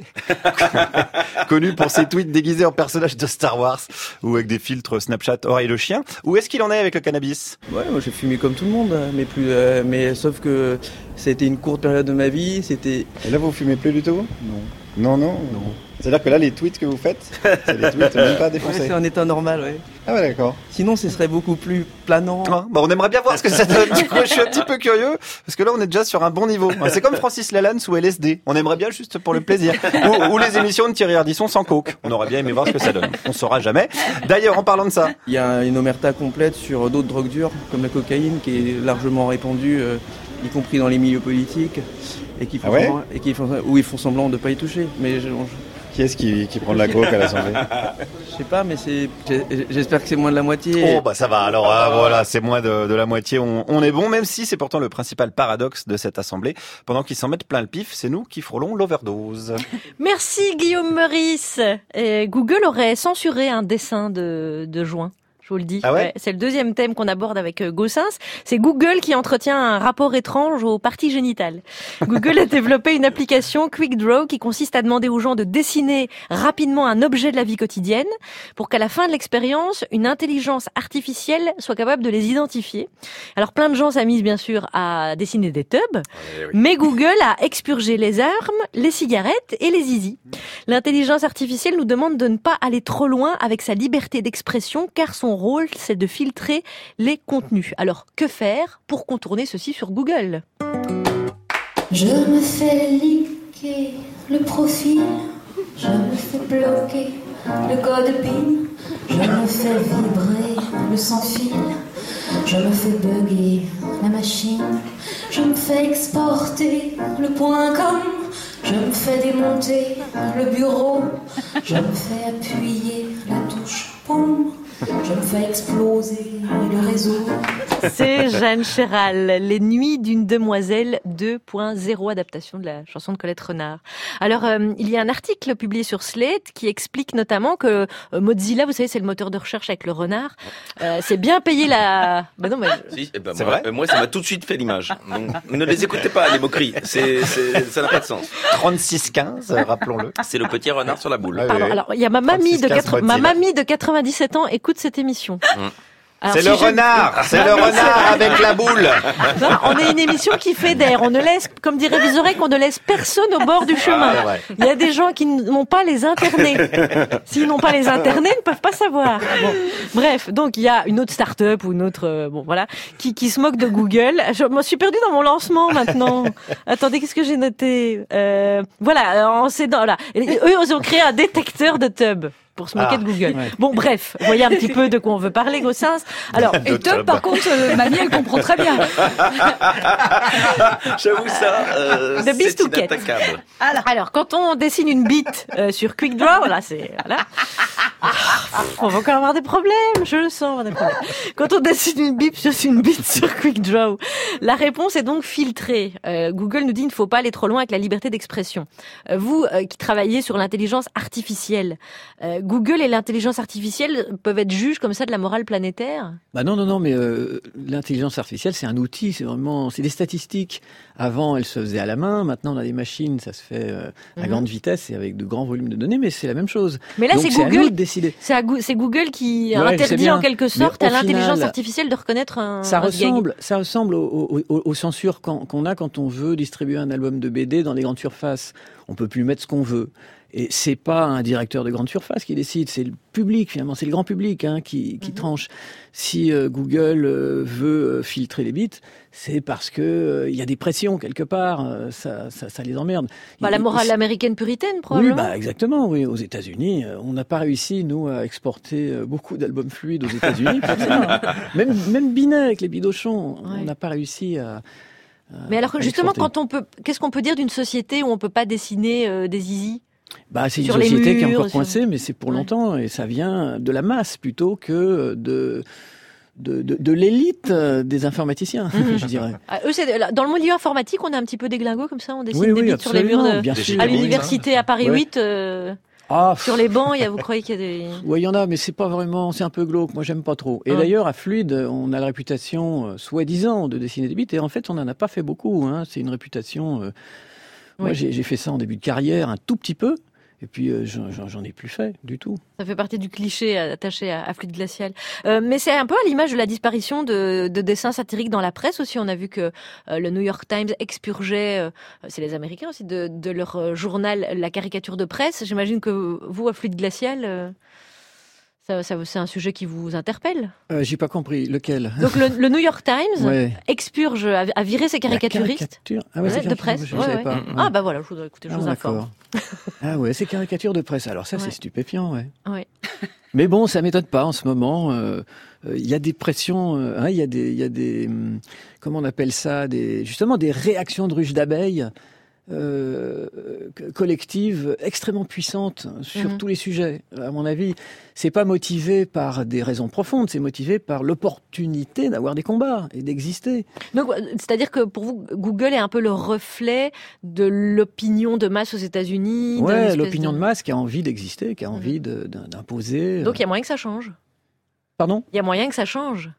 connu pour ses tweets déguisés en personnage de Star Wars ou avec des filtres Snapchat oreille de chien. Où est-ce qu'il en est avec le cannabis ? Ouais, moi j'ai fumé comme tout le monde, mais plus, euh, mais sauf que c'était une courte période de ma vie. C'était. Et là, vous fumez plus du tout ? Non. Non, non, non. C'est-à-dire que là, les tweets que vous faites, c'est des tweets même pas défoncés. Ouais, c'est en état normal, ouais. Ah ouais, d'accord. Sinon, ce serait beaucoup plus planant. Ah, bah on aimerait bien voir ce que ça donne. Du coup, je suis un petit peu curieux, parce que là, on est déjà sur un bon niveau. C'est comme Francis Lalanne sous L S D. On aimerait bien juste pour le plaisir. Ou, ou les émissions de Thierry Ardisson sans coke. On aurait bien aimé voir ce que ça donne. On saura jamais. D'ailleurs, en parlant de ça. Il y a une omerta complète sur d'autres drogues dures, comme la cocaïne, qui est largement répandue, euh, y compris dans les milieux politiques, et qui font ah ouais semblant, et qui font, où ils font semblant de ne pas y toucher. Mais je, je, Qui est-ce qui, qui prend de la coke à l'Assemblée? Je sais pas, mais c'est. J'espère que c'est moins de la moitié. Oh bah ça va. Alors ah, voilà, c'est moins de, de la moitié. On, on est bon, même si c'est pourtant le principal paradoxe de cette assemblée. Pendant qu'ils s'en mettent plein le pif, c'est nous qui frôlons l'overdose. Merci Guillaume Meurice. Et Google aurait censuré un dessin de, de juin. Je vous le dis. Ah ouais ouais, c'est le deuxième thème qu'on aborde avec euh, Gossens. C'est Google qui entretient un rapport étrange aux parties génitales. Google a développé une application Quick Draw qui consiste à demander aux gens de dessiner rapidement un objet de la vie quotidienne pour qu'à la fin de l'expérience, une intelligence artificielle soit capable de les identifier. Alors plein de gens s'amusent bien sûr à dessiner des tubs, oui, oui. mais Google a expurgé les armes, les cigarettes et les zizis. L'intelligence artificielle nous demande de ne pas aller trop loin avec sa liberté d'expression car son rôle, c'est de filtrer les contenus. Alors, que faire pour contourner ceci sur Google ? Je me fais liquer le profil, je me fais bloquer le code P I N, je me fais vibrer le sans-fil, je me fais bugger la machine, je me fais exporter le point .com, je me fais démonter le bureau, je me fais appuyer la touche pomme. Je me fais exploser le réseau. C'est Jeanne Chéral, Les Nuits d'une demoiselle deux point zéro, adaptation de la chanson de Colette Renard. Alors, euh, il y a un article publié sur Slate qui explique notamment que euh, Mozilla, vous savez, c'est le moteur de recherche avec le renard, euh, c'est bien payé la... Bah non, mais... Si, eh ben c'est moi, vrai euh, moi, ça m'a tout de suite fait l'image. Donc, ne les écoutez pas, les moqueries. C'est, c'est, ça n'a pas de sens. trente-six quinze, rappelons-le. C'est le petit renard sur la boule. Ouais, Pardon, ouais. alors, il y a ma mamie, de quatre... ma Mozilla. mamie de quatre-vingt-dix-sept ans écoute cette émission. Mmh. Alors, c'est si le je- renard, c'est le renard avec la boule. Non, on est une émission qui fédère. On ne laisse, comme dirait Vizorek, on ne laisse personne au bord du chemin. Ah, ouais. Il y a des gens qui n'ont pas les internés. S'ils n'ont pas les internés, ils ne peuvent pas savoir. Bon. Bref, donc il y a une autre start-up ou une autre, euh, bon voilà, qui, qui se moque de Google. Je me suis perdue dans mon lancement maintenant. Attendez, qu'est-ce que j'ai noté euh, Voilà, en c'est dans là. Et eux, ils ont créé un détecteur de tubs pour se moquer Ah, de Google. ouais. Bon, bref, vous voyez un petit peu de quoi on veut parler, Gossens. Alors, De Et Tub, tub. par contre, euh, mamie, elle comprend très bien. J'avoue ça, euh, De c'est bistouquette. inattaquable. Alors, alors, quand on dessine une bite euh, sur Quick Draw, là, c'est voilà. Ah, on va encore avoir des problèmes, je le sens, on va avoir des problèmes. Quand on dessine une bite sur une bite sur Quick Draw, la réponse est donc filtrée. Euh, Google nous dit qu'il ne faut pas aller trop loin avec la liberté d'expression. Euh, vous euh, qui travaillez sur l'intelligence artificielle, euh, Google et l'intelligence artificielle peuvent être juges comme ça de la morale planétaire ? Bah non, non, non, mais euh, l'intelligence artificielle, c'est un outil, c'est vraiment, c'est des statistiques. Avant, elle se faisait à la main, maintenant on a des machines, ça se fait euh, à Mhm. grande vitesse et avec de grands volumes de données, mais c'est la même chose. Mais là, Donc, c'est à nous Google. de décider. C'est, à Gou- c'est Google qui Ouais, je sais interdit bien. en quelque sorte Mais à au l'intelligence final, artificielle de reconnaître un. Ça un sgeg. ressemble, ça ressemble aux, aux- aux- aux censures qu'on qu'on a quand on veut distribuer un album de B D dans les grandes surfaces. On peut plus mettre ce qu'on veut. Et c'est pas un directeur de grande surface qui décide, c'est le public finalement, c'est le grand public hein, qui, qui Mhm. tranche. Si euh, Google euh, veut euh, filtrer les bits, c'est parce que euh, il y a des pressions quelque part, euh, ça, ça, ça les emmerde. Bah, la Ils- morale ils- américaine puritaine, Oui, probablement. bah exactement. Oui, aux États-Unis, euh, on n'a pas réussi nous à exporter euh, beaucoup d'albums fluides aux États-Unis. pour ça. Même même Binet avec les bidochons, Ouais. on n'a pas réussi à. à- Mais alors à justement, exporter. quand on peut, qu'est-ce qu'on peut dire d'une société où on peut pas dessiner euh, des zizi ? Bah, c'est une sur les société qui est murs, encore sur- coincée, mais c'est pour Ouais. longtemps et ça vient de la masse plutôt que de de, de, de l'élite euh, des informaticiens, Mhm. je dirais. Ah, eux, c'est dans le milieu informatique, on a un petit peu des glingos comme ça, on dessine Oui, des oui, bits sur les murs absolument, de, bien Des sûr. à génies, l'université à Paris Ouais. huit. euh, Ah, Sur les bancs, il y a, vous croyez qu'il y a des... ouais, il y en a, mais c'est pas vraiment, c'est un peu glauque. Moi, j'aime pas trop. Et Ah. d'ailleurs, à Fluide, on a la réputation, euh, soi-disant, de dessiner des bits. Et en fait, on n'en a pas fait beaucoup. Hein. C'est une réputation. euh, Moi, Oui. j'ai, j'ai fait ça en début de carrière, un tout petit peu. Et puis, euh, j'en, j'en- j'en ai plus fait du tout. Ça fait partie du cliché attaché à, à Fluide Glacial. Euh, mais c'est un peu à l'image de la disparition de, de dessins satiriques dans la presse aussi. On a vu que euh, le New York Times expurgeait, euh, c'est les Américains aussi, de, de leur euh, journal la caricature de presse. J'imagine que vous, à Fluide Glacial, euh, ça, ça, c'est un sujet qui vous interpelle. Euh, j'ai pas compris. Lequel? Donc le, le New York Times Ouais. expurge, a, a viré ses caricaturistes. La caricature. Ah ouais, Ouais, c'est de caricature, presse. je ne Ouais, savais ouais. pas. Ah bah voilà, je vous, écoutez, je Ah, vous informe. d'accord. Ah ouais, c'est caricature de presse. Alors ça, Ouais. c'est stupéfiant, ouais. Ouais. Mais bon, ça m'étonne pas en ce moment. euh, euh, Il y a des pressions, euh, hein, il y a des, il y a des, hum, comment on appelle ça, des, justement des réactions de ruches d'abeilles euh, collective extrêmement puissante sur mmh. tous les sujets. À mon avis, c'est pas motivé par des raisons profondes, c'est motivé par l'opportunité d'avoir des combats et d'exister. Donc, c'est-à-dire que pour vous, Google est un peu le reflet de l'opinion de masse aux États-Unis. Ouais, l'opinion de... de masse qui a envie d'exister, qui a envie de, d'imposer. Donc, il y a moyen que ça change. Pardon ? Il y a moyen que ça change.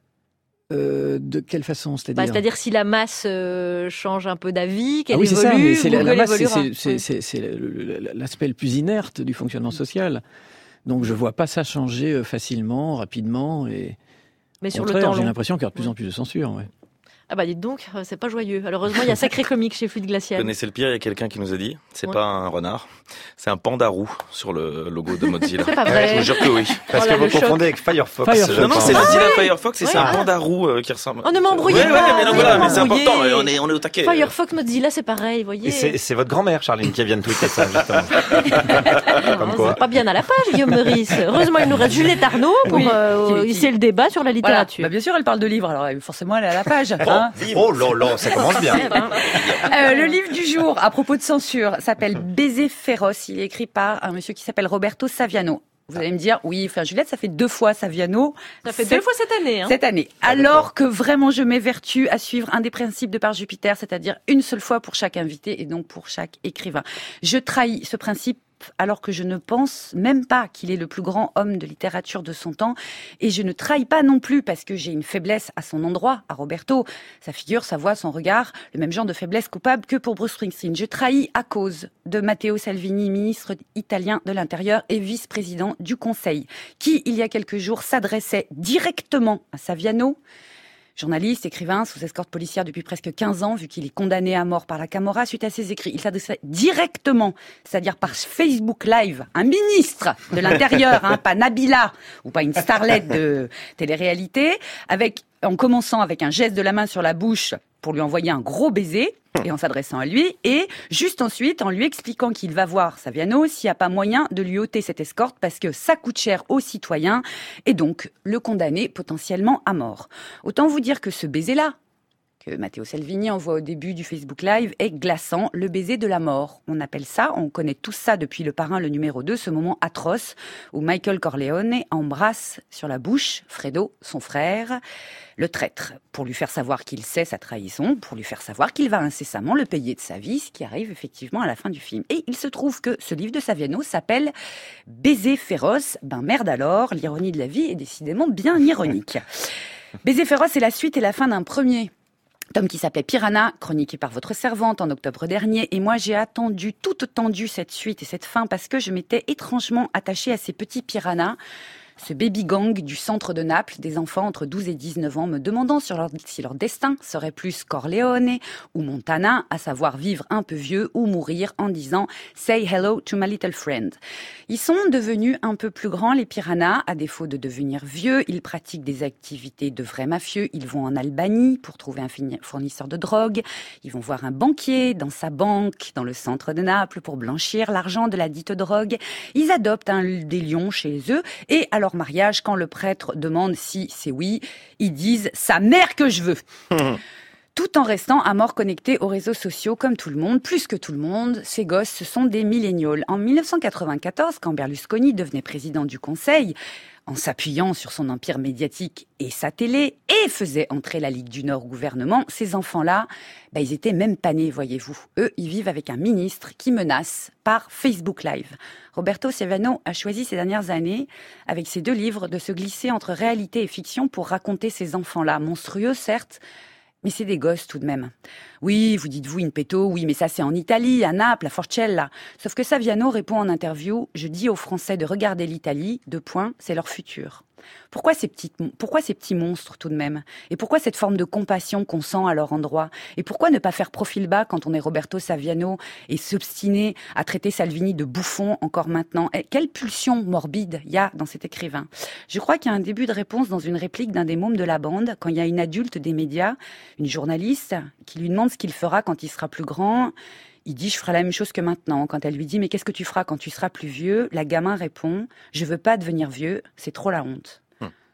Euh, de quelle façon, c'est-à-dire bah, C'est-à-dire si la masse euh, change un peu d'avis, qu'elle ah oui, évolue, c'est ça, mais c'est Google la, la masse, évoluera. c'est, c'est, c'est, c'est l'aspect le plus inerte du fonctionnement social. Donc je vois pas ça changer facilement, rapidement. Et mais sur au le contraire, temps j'ai long. l'impression qu'il y a de plus en plus de censure. Ouais. Ah bah dites donc, c'est pas joyeux. Alors heureusement, il y a Sacré Comique chez Fluide Glacial. Vous connaissez le pire, il y a quelqu'un qui nous a dit, c'est ouais. pas un renard, c'est un panda roux sur le logo de Mozilla. C'est pas vrai. Je vous jure que oui. Parce oh là, que vous confondez avec Firefox. Firefox. Non, non, c'est Mozilla ah, Firefox et ouais, c'est ah. un panda roux euh, qui ressemble. Oh, ne m'embrouillez ouais, pas. Ouais, mais non, voilà, mais c'est important, on est, on est au taquet. Firefox, Mozilla, c'est pareil, vous voyez. Et c'est, c'est votre grand-mère, Charline, qui vient de tweeter ça, justement. Comme quoi. C'est pas bien à la page, Guillaume Meurice. Heureusement, il nous reste Juliette Arnaud pour oui, euh, qui, hisser qui... le débat sur la littérature. Voilà. Bah, bien sûr, elle parle de livres, alors forcément, elle est à la page. Oh, hein. oh là là, ça commence bien. euh, le livre du jour, à propos de censure, s'appelle Baiser féroce. Il est écrit par un monsieur qui s'appelle Roberto Saviano. Vous allez me dire, oui, enfin, Juliette, ça fait deux fois Saviano. Ça fait deux fois cette année, hein. Cette année. Alors que vraiment, je m'évertue à suivre un des principes de Par Jupiter, c'est-à-dire une seule fois pour chaque invité et donc pour chaque écrivain. Je trahis ce principe alors que je ne pense même pas qu'il est le plus grand homme de littérature de son temps. Et je ne trahis pas non plus parce que j'ai une faiblesse à son endroit, à Roberto. Sa figure, sa voix, son regard, le même genre de faiblesse coupable que pour Bruce Springsteen. Je trahis à cause de Matteo Salvini, ministre italien de l'Intérieur et vice-président du Conseil, qui, il y a quelques jours, s'adressait directement à Saviano. Journaliste, écrivain, sous escorte policière depuis presque quinze ans, vu qu'il est condamné à mort par la Camorra suite à ses écrits. Il s'adressait directement, c'est-à-dire par Facebook Live, un ministre de l'Intérieur, hein, pas Nabila, ou pas une starlette de télé-réalité, avec, en commençant avec un geste de la main sur la bouche pour lui envoyer un gros baiser, et en s'adressant à lui, et juste ensuite en lui expliquant qu'il va voir Saviano s'il n'y a pas moyen de lui ôter cette escorte parce que ça coûte cher aux citoyens et donc le condamner potentiellement à mort. Autant vous dire que ce baiser-là, que Matteo Salvini envoie au début du Facebook Live, est glaçant, le baiser de la mort. On appelle ça, on connaît tous ça depuis Le Parrain, le numéro deux, ce moment atroce où Michael Corleone embrasse sur la bouche Fredo, son frère, le traître, pour lui faire savoir qu'il sait sa trahison, pour lui faire savoir qu'il va incessamment le payer de sa vie, ce qui arrive effectivement à la fin du film. Et il se trouve que ce livre de Saviano s'appelle Baiser féroce. Ben merde alors, l'ironie de la vie est décidément bien ironique. Baiser féroce, c'est la suite et la fin d'un premier tome qui s'appelait Piranha, chroniqué par votre servante en octobre dernier. Et moi, j'ai attendu, tout attendu cette suite et cette fin parce que je m'étais étrangement attachée à ces petits piranhas. Ce baby gang du centre de Naples, des enfants entre douze et dix-neuf ans, me demandant sur leur, si leur destin serait plus Corleone ou Montana, à savoir vivre un peu vieux ou mourir en disant « Say hello to my little friend ». Ils sont devenus un peu plus grands, les piranhas, à défaut de devenir vieux. Ils pratiquent des activités de vrais mafieux. Ils vont en Albanie pour trouver un fournisseur de drogue. Ils vont voir un banquier dans sa banque, dans le centre de Naples, pour blanchir l'argent de la dite drogue. Ils adoptent un, des lions chez eux et alors mariage, quand le prêtre demande si c'est oui, ils disent « sa mère que je veux ». Tout en restant à mort connectés aux réseaux sociaux comme tout le monde, plus que tout le monde, ces gosses, ce sont des milléniaux. En dix-neuf cent quatre-vingt-quatorze, quand Berlusconi devenait président du Conseil, en s'appuyant sur son empire médiatique et sa télé, et faisait entrer la Ligue du Nord au gouvernement, ces enfants-là, bah, ils étaient même pas nés, voyez-vous. Eux, ils vivent avec un ministre qui menace par Facebook Live. Roberto Saviano a choisi ces dernières années, avec ses deux livres, de se glisser entre réalité et fiction pour raconter ces enfants-là, monstrueux certes, mais c'est des gosses tout de même. Oui, vous dites-vous in petto, oui, mais ça c'est en Italie, à Naples, à Forcella. Sauf que Saviano répond en interview, je dis aux Français de regarder l'Italie, deux points, c'est leur futur. Pourquoi ces petites, pourquoi ces petits monstres tout de même? Et pourquoi cette forme de compassion qu'on sent à leur endroit? Et pourquoi ne pas faire profil bas quand on est Roberto Saviano et s'obstiner à traiter Salvini de bouffon encore maintenant? Et quelle pulsion morbide il y a dans cet écrivain? Je crois qu'il y a un début de réponse dans une réplique d'un des mômes de la bande, quand il y a une adulte des médias, une journaliste, qui lui demande ce qu'il fera quand il sera plus grand. Il dit « je ferai la même chose que maintenant ». Quand elle lui dit « mais qu'est-ce que tu feras quand tu seras plus vieux ?» La gamin répond « je veux pas devenir vieux, c'est trop la honte ».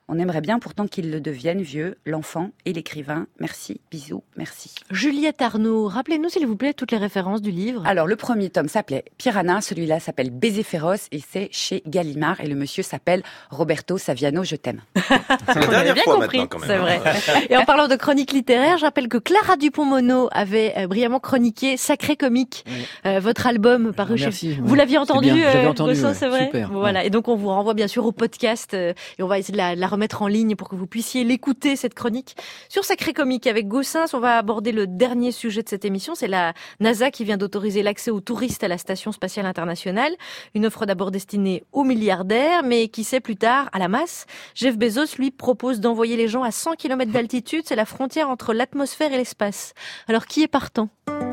On aimerait bien pourtant qu'il le devienne vieux, l'enfant et l'écrivain. Merci, bisous, merci. Juliette Arnaud, rappelez-nous s'il vous plaît toutes les références du livre. Alors le premier tome s'appelait Piranha, celui-là s'appelle Baiser féroce et c'est chez Gallimard et le monsieur s'appelle Roberto Saviano, je t'aime. C'est la dernière fois compris, maintenant quand même. C'est vrai. Et en parlant de chronique littéraire, je rappelle que Clara Dupont-Mono avait euh, brillamment chroniqué Sacré Comique, oui. euh, votre album paru chez... Merci, vous ouais. l'aviez entendu, bien, euh, entendu Gossin, ouais. c'est vrai. Super, voilà. Ouais. Et donc on vous renvoie bien sûr au podcast euh, et on va essayer de la, de la remettre en ligne pour que vous puissiez l'écouter, cette chronique sur Sacré Comique. Avec Gossin, on va aborder le dernier sujet de cette émission. C'est la NASA qui vient d'autoriser l'accès aux touristes à la Station Spatiale Internationale. Une offre d'abord destinée aux milliardaires, mais qui sait plus tard à la masse. Jeff Bezos, lui, propose d'envoyer les gens à cent kilomètres d'altitude. C'est la frontière entre l'atmosphère et l'espace. Alors, qui est partant ?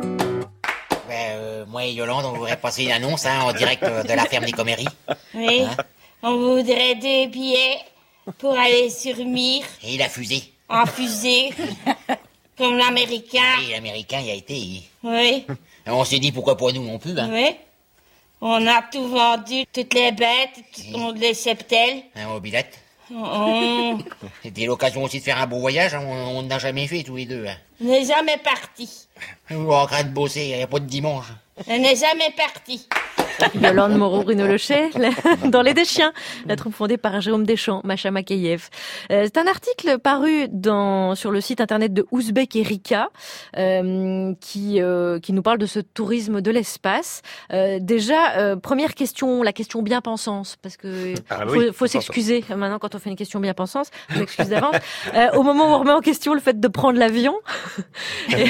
Ben, euh, moi et Yolande, on voudrait passer une annonce hein, en direct de la ferme des Coméries. Oui, hein on voudrait deux billets pour aller sur Mir. Et la fusée. En fusée, comme l'américain. Oui, l'américain y a été. Oui. Et on s'est dit pourquoi pas nous non plus. Hein. Oui. On a tout vendu, toutes les bêtes, toutes les septelles. Un mobilette. On... C'était l'occasion aussi de faire un beau voyage, hein. On n'a jamais fait tous les deux. Hein. On n'est jamais partis. On est en train de bosser, il n'y a pas de dimanche. On n'est jamais partis. Yolande Moreau-Bruno-Lochet, dans Les Deschiens, la troupe fondée par Jérôme Deschamps, Macha Makeyev. Euh, c'est un article paru dans, sur le site internet de Ouzbek Erika, euh, qui, euh, qui nous parle de ce tourisme de l'espace. Euh, déjà, euh, première question, la question bien pensance, parce que ah, faut, oui, faut s'excuser maintenant quand on fait une question bien pensance, on s'excuse d'avance. Euh, au moment où on remet en question le fait de prendre l'avion, et,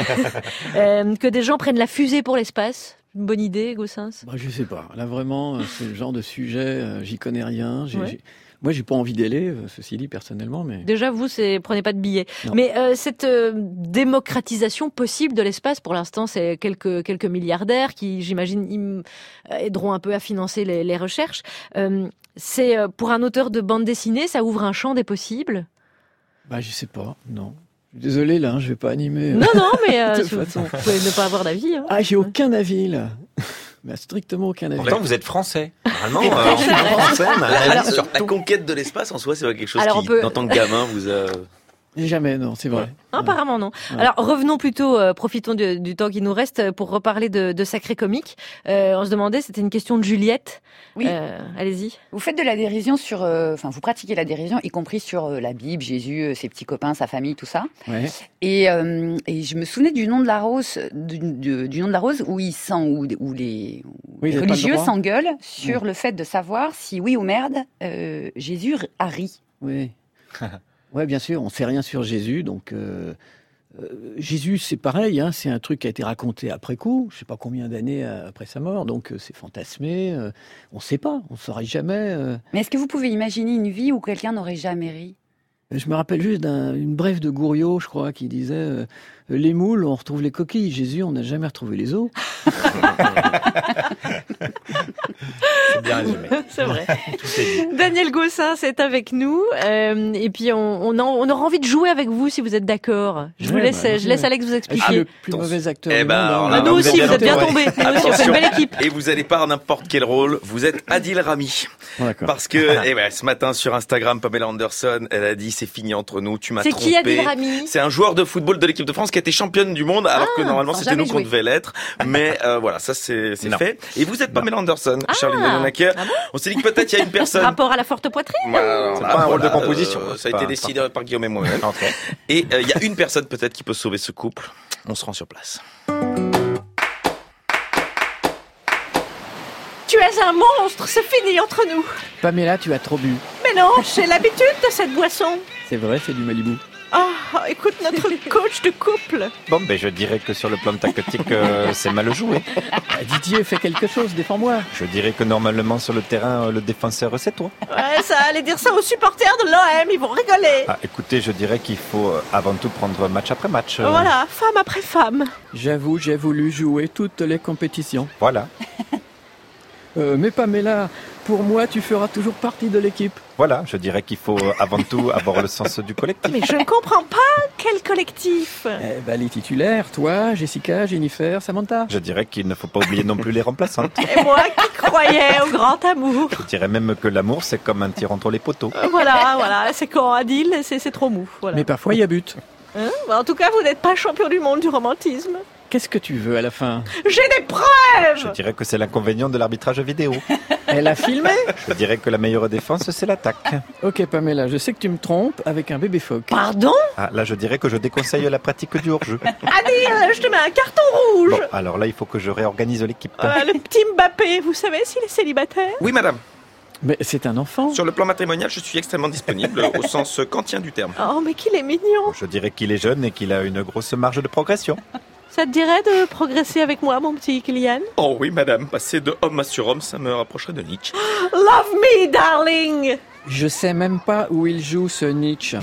euh, que des gens prennent la fusée pour l'espace. Une bonne idée, Gossin ? Bah, je sais pas. Là, vraiment, c'est le genre de sujet, euh, j'y connais rien. J'ai, ouais. j'ai... Moi, j'ai pas envie d'y aller, euh, ceci dit, personnellement. Mais... Déjà, vous, c'est prenez pas de billets. Non. Mais euh, cette euh, démocratisation possible de l'espace, pour l'instant, c'est quelques, quelques milliardaires qui, j'imagine, im- aideront un peu à financer les, les recherches. Euh, c'est euh, pour un auteur de bande dessinée, ça ouvre un champ des possibles ? Bah, je sais pas, non. Désolé, là, hein, je vais pas animer. Non, non, mais euh, de vous, vous pouvez ne pas avoir d'avis. Hein. Ah, j'ai aucun avis, là. Bah, strictement aucun avis. Pourtant, vous êtes français. Normalement, euh, je suis français, mais alors, sur la conquête de l'espace, en soi, c'est pas quelque chose alors, qui, peut... en tant que gamin, vous a... Jamais, non, c'est vrai. Ouais. Apparemment non. Ouais. Alors revenons plutôt, euh, profitons du, du temps qui nous reste pour reparler de, de Sacré Comique. Euh, on se demandait, c'était une question de Juliette. Oui. Euh, allez-y. Vous faites de la dérision sur, enfin euh, vous pratiquez la dérision, y compris sur euh, la Bible, Jésus, euh, ses petits copains, sa famille, tout ça. Ouais. Et, euh, et je me souvenais du nom de la rose, du, du, du nom de la rose où ils sont, où, où les, où oui, les religieux s'engueulent sur ouais. le fait de savoir si oui ou merde euh, Jésus a ri. Oui. Ouais, bien sûr, on sait rien sur Jésus, donc euh, euh, Jésus, c'est pareil, hein, c'est un truc qui a été raconté après coup, je sais pas combien d'années après sa mort, donc euh, c'est fantasmé, euh, on sait pas, on saurait jamais. Euh... Mais est-ce que vous pouvez imaginer une vie où quelqu'un n'aurait jamais ri ? Je me rappelle juste d'une brève de Gouriot, je crois, qui disait euh, « Les moules, on retrouve les coquilles. Jésus, on n'a jamais retrouvé les os. » C'est bien résumé. C'est vrai. Daniel Gossin, c'est avec nous. Euh, et puis, on, on, a, on aura envie de jouer avec vous, si vous êtes d'accord. Je ouais, vous laisse, bah, je laisse Alex vous expliquer. Ah, le plus mauvais acteur. Eh ben, monde, bah, nous aussi, vous êtes bien tombés. Nous aussi, on fait une belle équipe. Et vous allez pas n'importe quel rôle. Vous êtes Adil Rami. D'accord. Parce que, eh ben, ce matin, sur Instagram, Pamela Anderson, elle a dit, c'est fini entre nous, tu m'as c'est trompé. C'est qui Adil Rami ? C'est un joueur de football de l'équipe de France qui a été championne du monde, alors ah, que normalement c'était nous qu'on devait l'être. Mais euh, voilà, ça c'est, c'est fait. Et vous êtes Pamela Anderson, ah, Charline Vanhoenacker. Ah bon, on s'est dit que peut-être il y a une personne. Rapport à la forte poitrine. Voilà, c'est pas un rôle de composition. Euh, ça a été décidé par Guillaume et moi-même. Okay. Et il euh, y a une personne peut-être qui peut sauver ce couple. On se rend sur place. Tu es un monstre, c'est fini entre nous. Pamela, tu as trop bu. Mais non, j'ai l'habitude de cette boisson. C'est vrai, c'est du Malibu. Ah, oh, écoute notre coach de couple. Bon, ben je dirais que sur le plan tactique, euh, c'est mal joué. Didier, fais quelque chose, défends-moi. Je dirais que normalement sur le terrain, le défenseur, c'est toi. Ouais, ça allait dire ça aux supporters de l'O M, ils vont rigoler. Ah, écoutez, je dirais qu'il faut avant tout prendre match après match. Euh... Voilà, femme après femme. J'avoue, j'ai voulu jouer toutes les compétitions. Voilà. Euh, mais Pamela, pour moi, tu feras toujours partie de l'équipe. Voilà, je dirais qu'il faut avant tout avoir le sens du collectif. Mais je ne comprends pas quel collectif. Eh ben, les titulaires, toi, Jessica, Jennifer, Samantha. Je dirais qu'il ne faut pas oublier non plus les remplaçantes. Et moi qui croyais au grand amour. Je dirais même que l'amour, c'est comme un tir entre les poteaux. Euh, Voilà, voilà, c'est quand Adil, c'est c'est trop mou. Voilà. Mais parfois, il y a but. Hein Bah, en tout cas, vous n'êtes pas champion du monde du romantisme. Qu'est-ce que tu veux à la fin? J'ai des preuves. Je dirais que c'est l'inconvénient de l'arbitrage vidéo. Elle a filmé? Je dirais que la meilleure défense, c'est l'attaque. Ok Pamela, je sais que tu me trompes avec un bébé phoque. Pardon? Ah, là, je dirais que je déconseille la pratique du hors-jeu. Adil, je te mets un carton rouge. Bon, alors là, il faut que je réorganise l'équipe. Voilà, le petit Mbappé, vous savez s'il est célibataire? Oui, madame. Mais c'est un enfant. Sur le plan matrimonial, je suis extrêmement disponible au sens kantien du terme. Oh, mais qu'il est mignon. Je dirais qu'il est jeune et qu'il a une grosse marge de progression. Ça te dirait de progresser avec moi, mon petit Kylian? Oh oui, madame. Passer de homme sur homme, ça me rapprocherait de Nietzsche. Love me, darling. Je sais même pas où il joue ce Nietzsche.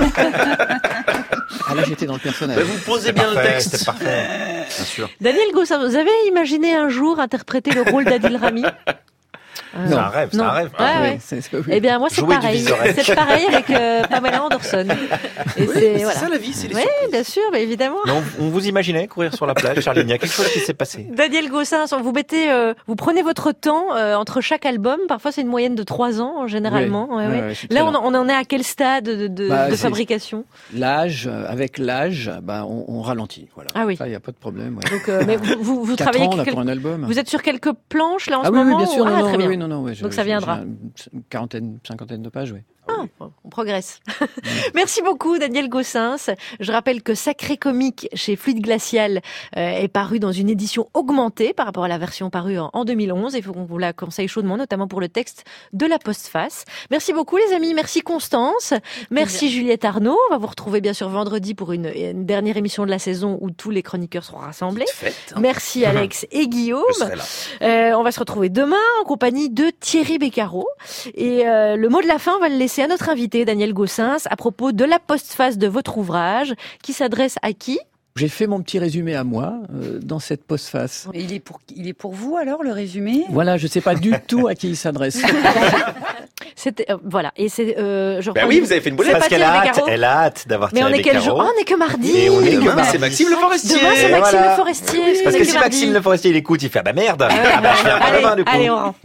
Ah là, j'étais dans le personnage. Bah, vous posez bien Parfait, le texte. C'est parfait, bien sûr. Daniel Gossin, vous avez imaginé un jour interpréter le rôle d'Adil Rami? Euh, C'est un rêve, c'est non. un rêve. Ouais, ouais. C'est ce que oui. Eh bien, moi, c'est Jouer du pareil. Vizorek. C'est pareil avec euh, Pamela Anderson. Et Oui, c'est mais c'est voilà. ça la vie, c'est les Oui, surprises. bien sûr, mais évidemment. Non, on vous imaginait courir sur la plage, Charline, il y a quelque chose qui s'est passé. Daniel Gossin, vous mettez, euh, vous prenez votre temps euh, entre chaque album. Parfois, c'est une moyenne de trois ans, généralement. Oui. Ouais, Ouais, ouais. ouais, c'est Là, très on, long. on en est à quel stade de, de, Bah, de c'est- fabrication? L'âge, euh, avec l'âge, bah, on, on ralentit. Voilà. Ah oui. Ça, il n'y a pas de problème. Ouais. Donc, euh, mais vous, vous, vous Quatre travaillez ans, là, quel- pour un album. Vous êtes sur quelques planches là en Ah ce oui, oui, moment bien sûr. ou- Non, Ah, non, très oui, bien. oui, non, non, ouais, je- Donc ça je- viendra. j'ai Une quarantaine, cinquantaine de pages, oui. Ah, on progresse. Merci beaucoup, Daniel Gossins. Je rappelle que Sacré Comique chez Fluide Glacial euh, est paru dans une édition augmentée par rapport à la version parue en, en deux mille onze. Il faut qu'on vous la conseille chaudement, notamment pour le texte de la postface. Merci beaucoup, les amis. Merci, Constance. Merci, Juliette Arnaud. On va vous retrouver bien sûr vendredi pour une, une dernière émission de la saison où tous les chroniqueurs seront rassemblés. Fête, hein. Merci, Alex et Guillaume. Je serai là. Euh, on va se retrouver demain en compagnie de Thierry Beccaro. Et euh, le mot de la fin, on va le laisser à notre invité, Daniel Gossins, à propos de la postface de votre ouvrage, qui s'adresse à qui? J'ai fait mon petit résumé à moi euh, dans cette postface. Et il est pour, il est pour vous alors le résumé? Voilà, je ne sais pas du tout à qui il s'adresse. C'était euh, voilà, et c'est euh, je Ben reprends oui, du- vous avez fait une C'est boulette. pas Parce qu'elle Thierry a hâte, Beccaro. elle a hâte d'avoir Mais on Thierry est quel Beccaro. jour? Ah, on est que mardi. Et on est que Demain, mardi. c'est Maxime Le Forestier. Demain, c'est Et Maxime voilà. Le Forestier. Parce on est que si mardi. Maxime Le Forestier il écoute, il fait ah bah merde. Ah bah je viens pas Allez, demain du coup. allez, on rentre.